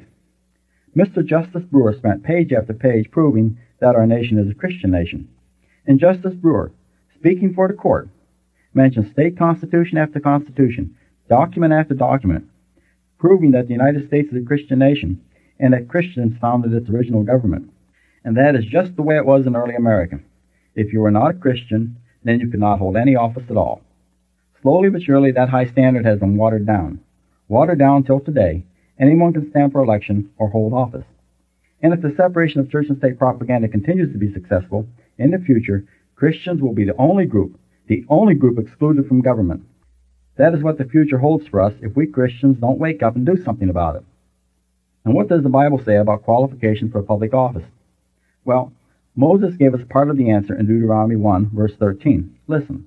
Mister Justice Brewer spent page after page proving that our nation is a Christian nation. And Justice Brewer, speaking for the court, mentions state constitution after constitution, document after document, proving that the United States is a Christian nation and that Christians founded its original government. And that is just the way it was in early America. If you were not a Christian, then you could not hold any office at all. Slowly but surely, that high standard has been watered down. Watered down till today, anyone can stand for election or hold office. And if the separation of church and state propaganda continues to be successful, in the future, Christians will be the only group, the only group excluded from government. That is what the future holds for us if we Christians don't wake up and do something about it. And what does the Bible say about qualifications for public office? Well, Moses gave us part of the answer in Deuteronomy one, verse thirteen. Listen.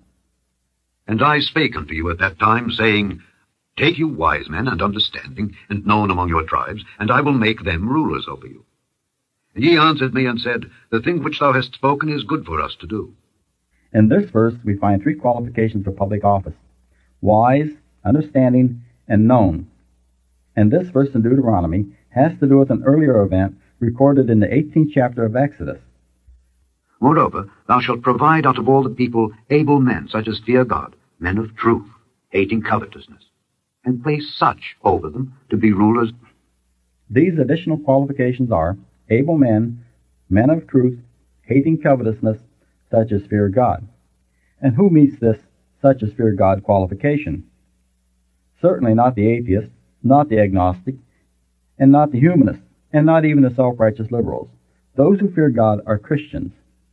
And I spake unto you at that time, saying, Take you wise men and understanding, and known among your tribes, and I will make them rulers over you. And ye answered me and said, The thing which thou hast spoken is good for us to do. In this verse, we find three qualifications for public office: wise, understanding, and known. And this verse in Deuteronomy has to do with an earlier event recorded in the eighteenth chapter of Exodus. Moreover, thou shalt provide out of all the people able men, such as fear God, men of truth, hating covetousness, and place such over them to be rulers. These additional qualifications are able men, men of truth, hating covetousness, such as fear God. And who meets this such as fear God qualification? Certainly not the atheist, not the agnostic, and not the humanist, and not even the self-righteous liberals. Those who fear God are Christians.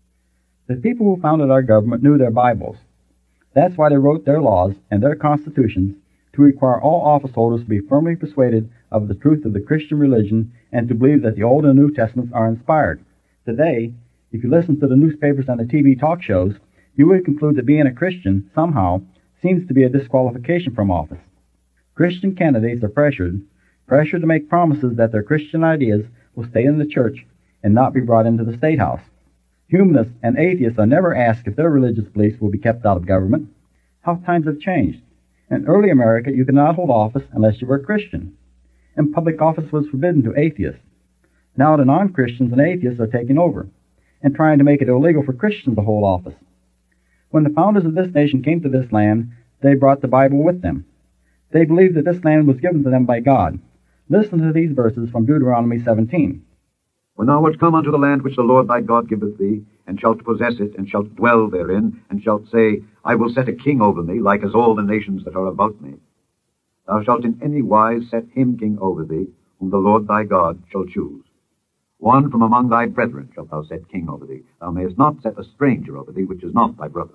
The people who founded our government knew their Bibles. That's why they wrote their laws and their constitutions to require all office holders to be firmly persuaded of the truth of the Christian religion and to believe that the Old and New Testaments are inspired. Today, if you listen to the newspapers and the T V talk shows, you would conclude that being a Christian, somehow, seems to be a disqualification from office. Christian candidates are pressured, pressured to make promises that their Christian ideas will stay in the church and not be brought into the State House. Humanists and atheists are never asked if their religious beliefs will be kept out of government. How times have changed. In early America, you could not hold office unless you were a Christian, and public office was forbidden to atheists. Now the non-Christians and atheists are taking over and trying to make it illegal for Christians to hold office. When the founders of this nation came to this land, they brought the Bible with them. They believed that this land was given to them by God. Listen to these verses from Deuteronomy seventeen. When thou art come unto the land which the Lord thy God giveth thee, and shalt possess it, and shalt dwell therein, and shalt say, I will set a king over me, like as all the nations that are about me. Thou shalt in any wise set him king over thee, whom the Lord thy God shall choose. One from among thy brethren shalt thou set king over thee. Thou mayest not set a stranger over thee, which is not thy brother.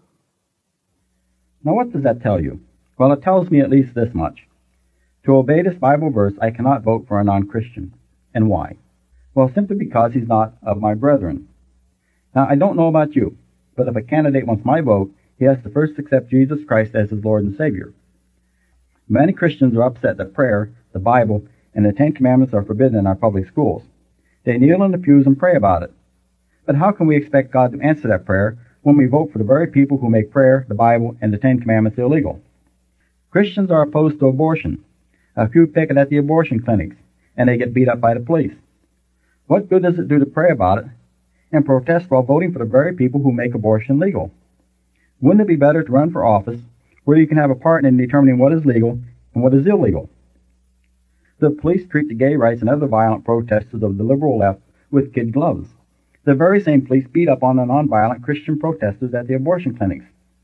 Now what does that tell you? Well, it tells me at least this much. To obey this Bible verse, I cannot vote for a non-Christian. And why? Well, simply because he's not of my brethren. Now, I don't know about you, but if a candidate wants my vote, he has to first accept Jesus Christ as his Lord and Savior. Many Christians are upset that prayer, the Bible, and the Ten Commandments are forbidden in our public schools. They kneel in the pews and pray about it. But how can we expect God to answer that prayer when we vote for the very people who make prayer, the Bible, and the Ten Commandments illegal? Christians are opposed to abortion. A few picket at the abortion clinics, and they get beat up by the police. What good does it do to pray about it and protest while voting for the very people who make abortion legal? Wouldn't it be better to run for office where you can have a part in determining what is legal and what is illegal? The police treat the gay rights and other violent protesters of the liberal left with kid gloves. The very same police beat up on the nonviolent Christian protesters at the abortion clinics.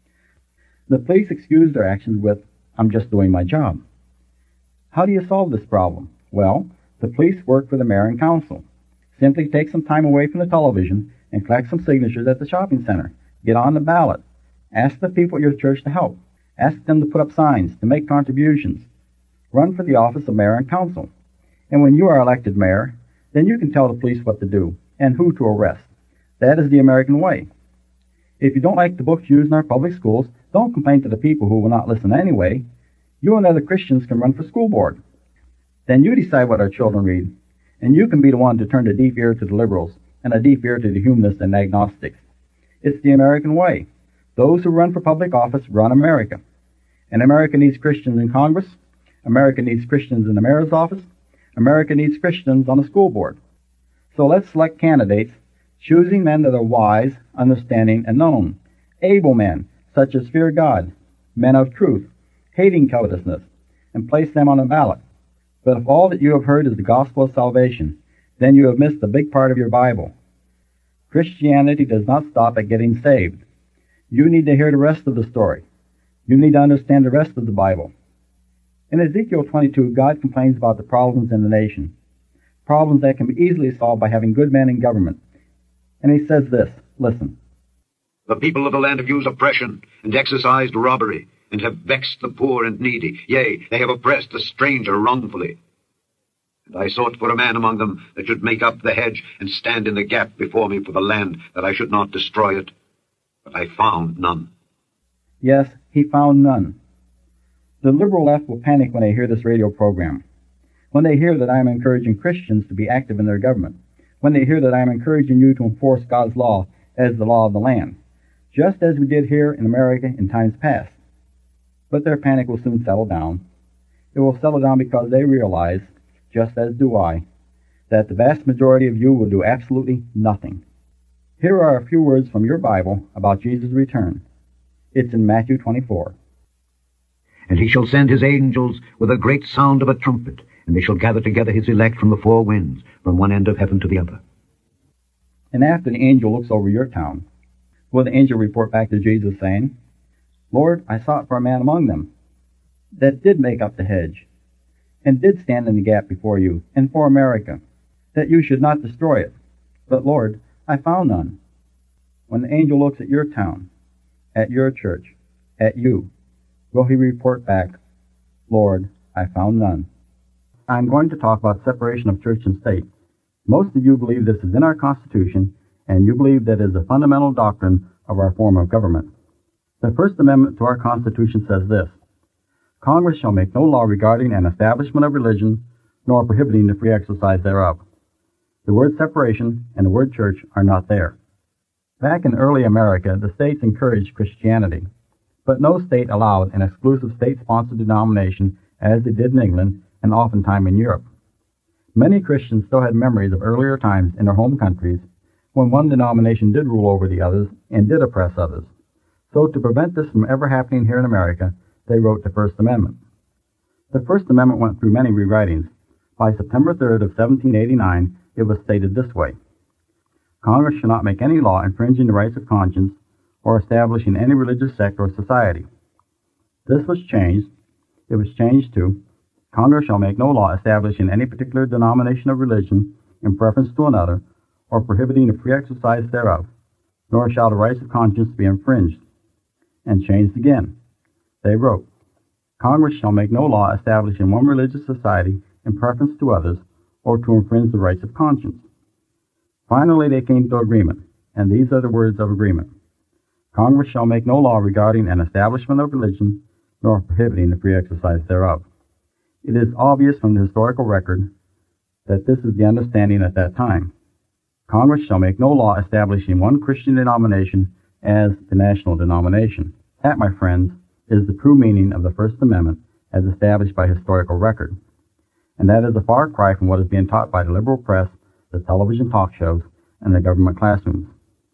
The police excuse their actions with, "I'm just doing my job." How do you solve this problem? Well, the police work for the mayor and council. Simply take some time away from the television and collect some signatures at the shopping center. Get on the ballot. Ask the people at your church to help. Ask them to put up signs, to make contributions. Run for the office of mayor and council. And when you are elected mayor, then you can tell the police what to do and who to arrest. That is the American way. If you don't like the books used in our public schools, don't complain to the people who will not listen anyway. You and other Christians can run for school board. Then you decide what our children read, and you can be the one to turn a deaf ear to the liberals and a deaf ear to the humanists and agnostics. It's the American way. Those who run for public office run America. And America needs Christians in Congress. America needs Christians in the mayor's office. America needs Christians on the school board. So let's select candidates, choosing men that are wise, understanding, and known. Able men, such as fear God, men of truth, hating covetousness, and place them on the ballot. But if all that you have heard is the gospel of salvation, then you have missed a big part of your Bible. Christianity does not stop at getting saved. You need to hear the rest of the story. You need to understand the rest of the Bible. In Ezekiel twenty-two, God complains about the problems in the nation, problems that can be easily solved by having good men in government. And he says this, listen. The people of the land have used oppression and exercised robbery, and have vexed the poor and needy. Yea, they have oppressed the stranger wrongfully. And I sought for a man among them that should make up the hedge and stand in the gap before me for the land, that I should not destroy it. But I found none. Yes, he found none. The liberal left will panic when they hear this radio program, when they hear that I am encouraging Christians to be active in their government, when they hear that I am encouraging you to enforce God's law as the law of the land, just as we did here in America in times past. But their panic will soon settle down. It will settle down because they realize, just as do I, that the vast majority of you will do absolutely nothing. Here are a few words from your Bible about Jesus' return. It's in Matthew twenty-four. And he shall send his angels with a great sound of a trumpet, and they shall gather together his elect from the four winds, from one end of heaven to the other. And after the angel looks over your town, will the angel report back to Jesus saying, Lord, I sought for a man among them that did make up the hedge, and did stand in the gap before you, and for America, that you should not destroy it. But Lord, I found none. When the angel looks at your town, at your church, at you, will he report back, Lord, I found none? I'm going to talk about separation of church and state. Most of you believe this is in our Constitution, and you believe that it is a fundamental doctrine of our form of government. The First Amendment to our Constitution says this, Congress shall make no law regarding an establishment of religion, nor prohibiting the free exercise thereof. The word separation and the word church are not there. Back in early America, the states encouraged Christianity, but no state allowed an exclusive state-sponsored denomination as they did in England and oftentimes in Europe. Many Christians still had memories of earlier times in their home countries when one denomination did rule over the others and did oppress others. So to prevent this from ever happening here in America, they wrote the First Amendment. The First Amendment went through many rewritings. By September third of seventeen eighty-nine, it was stated this way. Congress shall not make any law infringing the rights of conscience or establishing any religious sect or society. This was changed. It was changed to, Congress shall make no law establishing any particular denomination of religion in preference to another, or prohibiting the free exercise thereof, nor shall the rights of conscience be infringed. And changed again. They wrote, Congress shall make no law establishing one religious society in preference to others, or to infringe the rights of conscience. Finally, they came to agreement, and these are the words of agreement. Congress shall make no law regarding an establishment of religion, nor prohibiting the free exercise thereof. It is obvious from the historical record that this is the understanding at that time. Congress shall make no law establishing one Christian denomination as the national denomination. That, my friends, is the true meaning of the First Amendment as established by historical record. And that is a far cry from what is being taught by the liberal press, the television talk shows, and the government classrooms.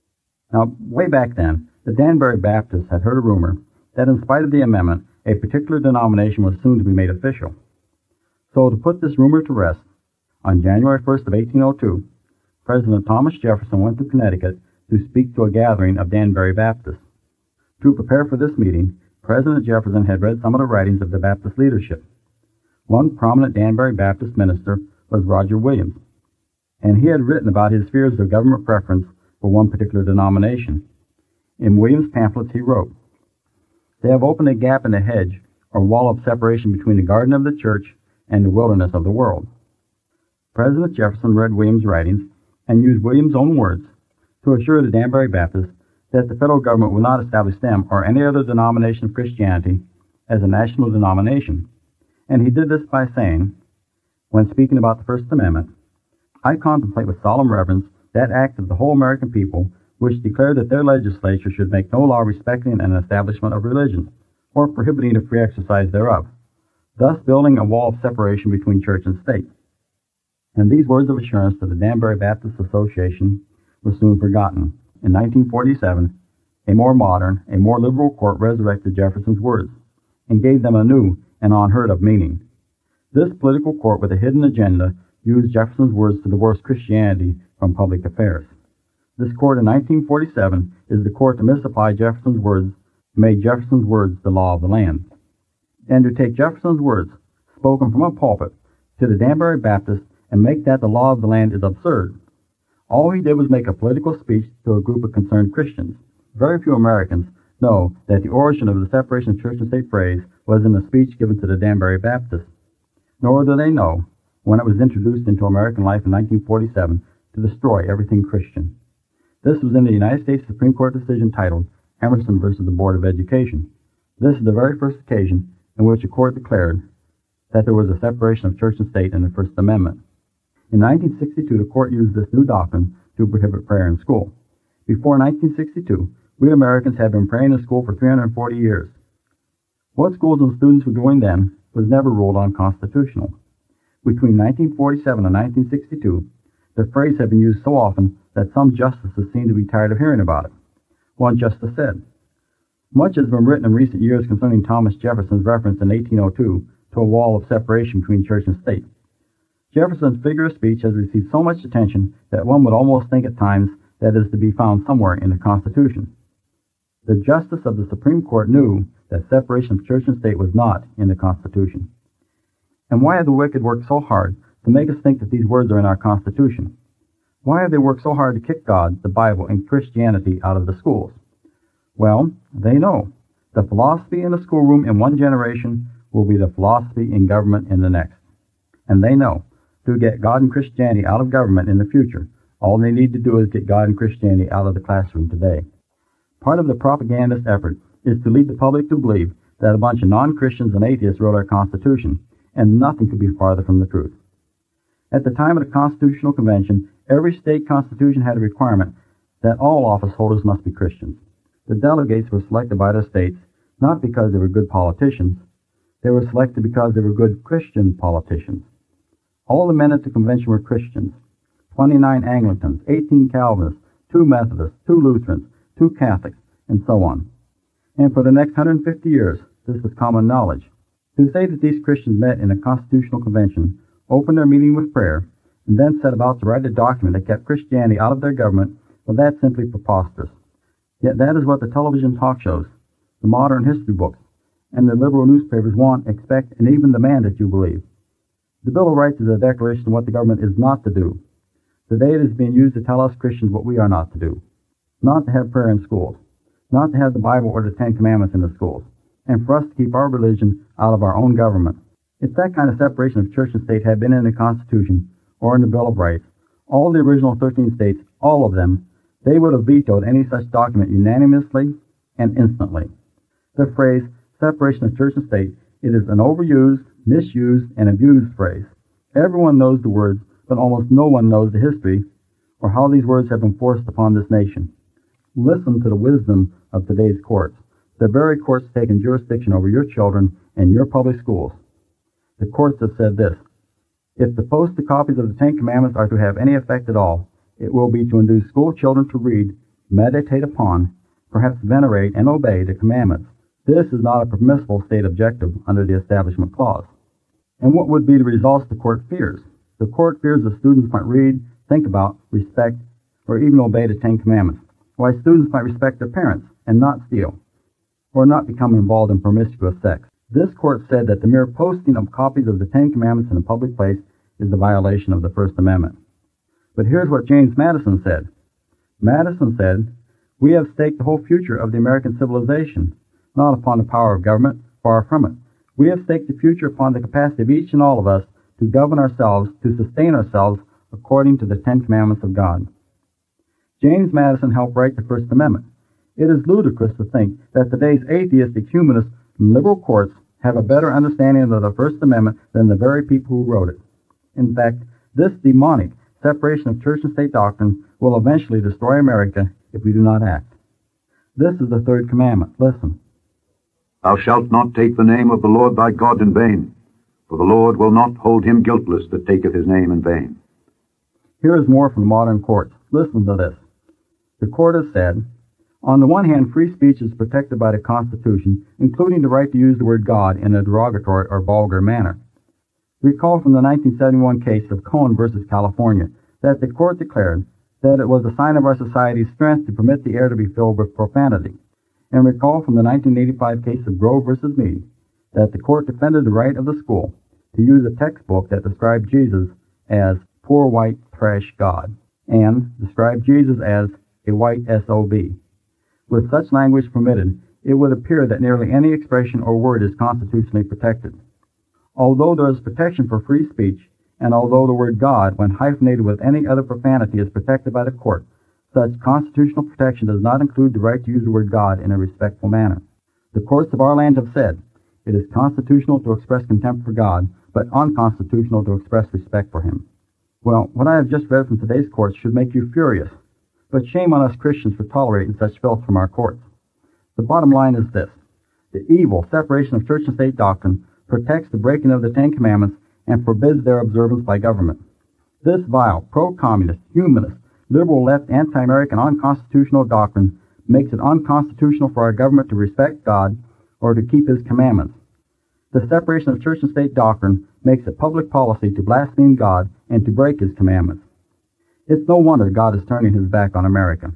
Now, way back then, the Danbury Baptists had heard a rumor that in spite of the amendment, a particular denomination was soon to be made official. So to put this rumor to rest, on January first of eighteen oh two, President Thomas Jefferson went to Connecticut to speak to a gathering of Danbury Baptists. To prepare for this meeting, President Jefferson had read some of the writings of the Baptist leadership. One prominent Danbury Baptist minister was Roger Williams, and he had written about his fears of government preference for one particular denomination. In Williams' pamphlets he wrote, "They have opened a gap in the hedge, or wall of separation between the garden of the church and the wilderness of the world." President Jefferson read Williams' writings and used Williams' own words to assure the Danbury Baptists that the federal government will not establish them or any other denomination of Christianity as a national denomination. And he did this by saying, when speaking about the First Amendment, "I contemplate with solemn reverence that act of the whole American people which declared that their legislature should make no law respecting an establishment of religion, or prohibiting the free exercise thereof, thus building a wall of separation between church and state." And these words of assurance to the Danbury Baptist Association were soon forgotten. In nineteen forty-seven, a more modern, a more liberal court resurrected Jefferson's words and gave them a new and unheard-of meaning. This political court with a hidden agenda used Jefferson's words to divorce Christianity from public affairs. This court in nineteen forty-seven is the court to misapply Jefferson's words, made Jefferson's words the law of the land. And to take Jefferson's words, spoken from a pulpit, to the Danbury Baptist and make that the law of the land is absurd. All he did was make a political speech to a group of concerned Christians. Very few Americans know that the origin of the separation of church and state phrase was in a speech given to the Danbury Baptists. Nor do they know when it was introduced into American life in nineteen forty-seven to destroy everything Christian. This was in the United States Supreme Court decision titled Emerson versus the Board of Education. This is the very first occasion in which a court declared that there was a separation of church and state in the First Amendment. In nineteen sixty-two, the court used this new doctrine to prohibit prayer in school. Before nineteen sixty-two, we Americans had been praying in school for three hundred forty years. What schools and students were doing then was never ruled unconstitutional. Between nineteen forty-seven and nineteen sixty-two, the phrase had been used so often that some justices seemed to be tired of hearing about it. One justice said, "Much has been written in recent years concerning Thomas Jefferson's reference in eighteen oh two to a wall of separation between church and state. Jefferson's figure of speech has received so much attention that one would almost think at times that it is to be found somewhere in the Constitution." The justice of the Supreme Court knew that separation of church and state was not in the Constitution. And why have the wicked worked so hard to make us think that these words are in our Constitution? Why have they worked so hard to kick God, the Bible, and Christianity out of the schools? Well, they know. The philosophy in the schoolroom in one generation will be the philosophy in government in the next. And they know. To get God and Christianity out of government in the future, all they need to do is get God and Christianity out of the classroom today. Part of the propagandist effort is to lead the public to believe that a bunch of non-Christians and atheists wrote our Constitution, and nothing could be farther from the truth. At the time of the Constitutional Convention, every state constitution had a requirement that all office holders must be Christians. The delegates were selected by the states not because they were good politicians. They were selected because they were good Christian politicians. All the men at the convention were Christians. twenty-nine Anglicans, eighteen Calvinists, two Methodists, two Lutherans, two Catholics, and so on. And for the next one hundred fifty years, this was common knowledge. To say that these Christians met in a constitutional convention, opened their meeting with prayer, and then set about to write a document that kept Christianity out of their government, well, that's simply preposterous. Yet that is what the television talk shows, the modern history books, and the liberal newspapers want, expect, and even demand that you believe. The Bill of Rights is a declaration of what the government is not to do. Today it is being used to tell us Christians what we are not to do. Not to have prayer in schools, not to have the Bible or the Ten Commandments in the schools, and for us to keep our religion out of our own government. If that kind of separation of church and state had been in the Constitution or in the Bill of Rights, all the original thirteen states, all of them, they would have vetoed any such document unanimously and instantly. The phrase, separation of church and state, it is an overused, misused, and abused phrase. Everyone knows the words, but almost no one knows the history or how these words have been forced upon this nation. Listen to the wisdom of today's courts, the very courts taking jurisdiction over your children and your public schools. The courts have said this: if the posted copies of the Ten Commandments are to have any effect at all, it will be to induce school children to read, meditate upon, perhaps venerate and obey the commandments. This is not a permissible state objective under the Establishment Clause. And what would be the results the court fears? The court fears the students might read, think about, respect, or even obey the Ten Commandments, why students might respect their parents and not steal, or not become involved in promiscuous sex. This court said that the mere posting of copies of the Ten Commandments in a public place is a violation of the First Amendment. But here's what James Madison said. Madison said, "We have staked the whole future of the American civilization, not upon the power of government, far from it. We have staked the future upon the capacity of each and all of us to govern ourselves, to sustain ourselves according to the Ten Commandments of God." James Madison helped write the First Amendment. It is ludicrous to think that today's atheistic, humanist, liberal courts have a better understanding of the First Amendment than the very people who wrote it. In fact, this demonic separation of church and state doctrine will eventually destroy America if we do not act. This is the third commandment. Listen. Thou shalt not take the name of the Lord thy God in vain, for the Lord will not hold him guiltless that taketh his name in vain. Here is more from modern courts. Listen to this. The court has said, on the one hand, free speech is protected by the Constitution, including the right to use the word God in a derogatory or vulgar manner. Recall from the nineteen seventy-one case of Cohen versus California that the court declared that it was a sign of our society's strength to permit the air to be filled with profanity. And recall from the nineteen eighty-five case of Grove versus Meade that the court defended the right of the school to use a textbook that described Jesus as poor white trash God and described Jesus as a white S O B. With such language permitted, it would appear that nearly any expression or word is constitutionally protected. Although there is protection for free speech, and although the word God, when hyphenated with any other profanity, is protected by the court, such constitutional protection does not include the right to use the word God in a respectful manner. The courts of our land have said, it is constitutional to express contempt for God, but unconstitutional to express respect for Him. Well, what I have just read from today's courts should make you furious, but shame on us Christians for tolerating such filth from our courts. The bottom line is this. The evil separation of church and state doctrine protects the breaking of the Ten Commandments and forbids their observance by government. This vile, pro-communist, humanist, liberal left, anti-American, unconstitutional doctrine makes it unconstitutional for our government to respect God or to keep His commandments. The separation of church and state doctrine makes it public policy to blaspheme God and to break His commandments. It's no wonder God is turning His back on America.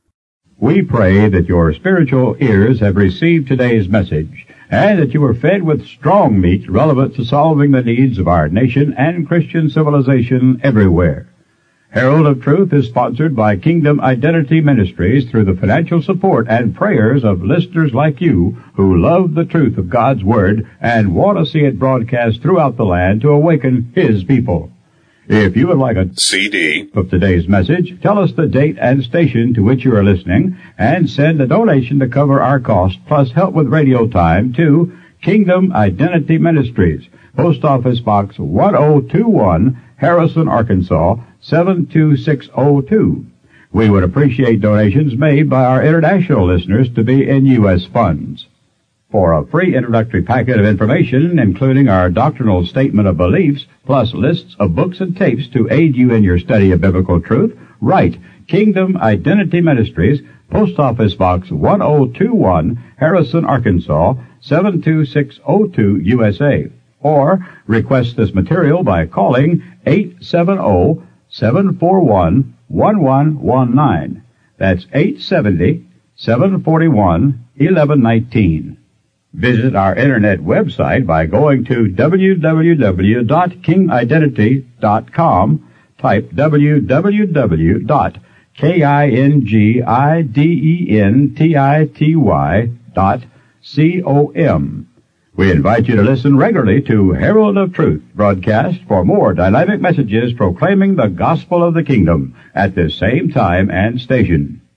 We pray that your spiritual ears have received today's message and that you are fed with strong meat relevant to solving the needs of our nation and Christian civilization everywhere. Herald of Truth is sponsored by Kingdom Identity Ministries through the financial support and prayers of listeners like you who love the truth of God's Word and want to see it broadcast throughout the land to awaken His people. If you would like a C D of today's message, tell us the date and station to which you are listening and send a donation to cover our cost plus help with radio time to Kingdom Identity Ministries, Post Office Box one oh two one, Harrison, Arkansas, seven two six oh two. We would appreciate donations made by our international listeners to be in U S funds. For a free introductory packet of information, including our doctrinal statement of beliefs, plus lists of books and tapes to aid you in your study of biblical truth, write Kingdom Identity Ministries, Post Office Box one oh two one, Harrison, Arkansas, seven two six oh two, U S A. Or request this material by calling eight seven zero, seven four one, one one one nine. That's eight seven zero, seven four one, one one one nine. Visit our internet website by going to w w w dot king identity dot com. Type w w w dot king identity dot com. We invite you to listen regularly to Herald of Truth broadcast for more dynamic messages proclaiming the gospel of the kingdom at this same time and station.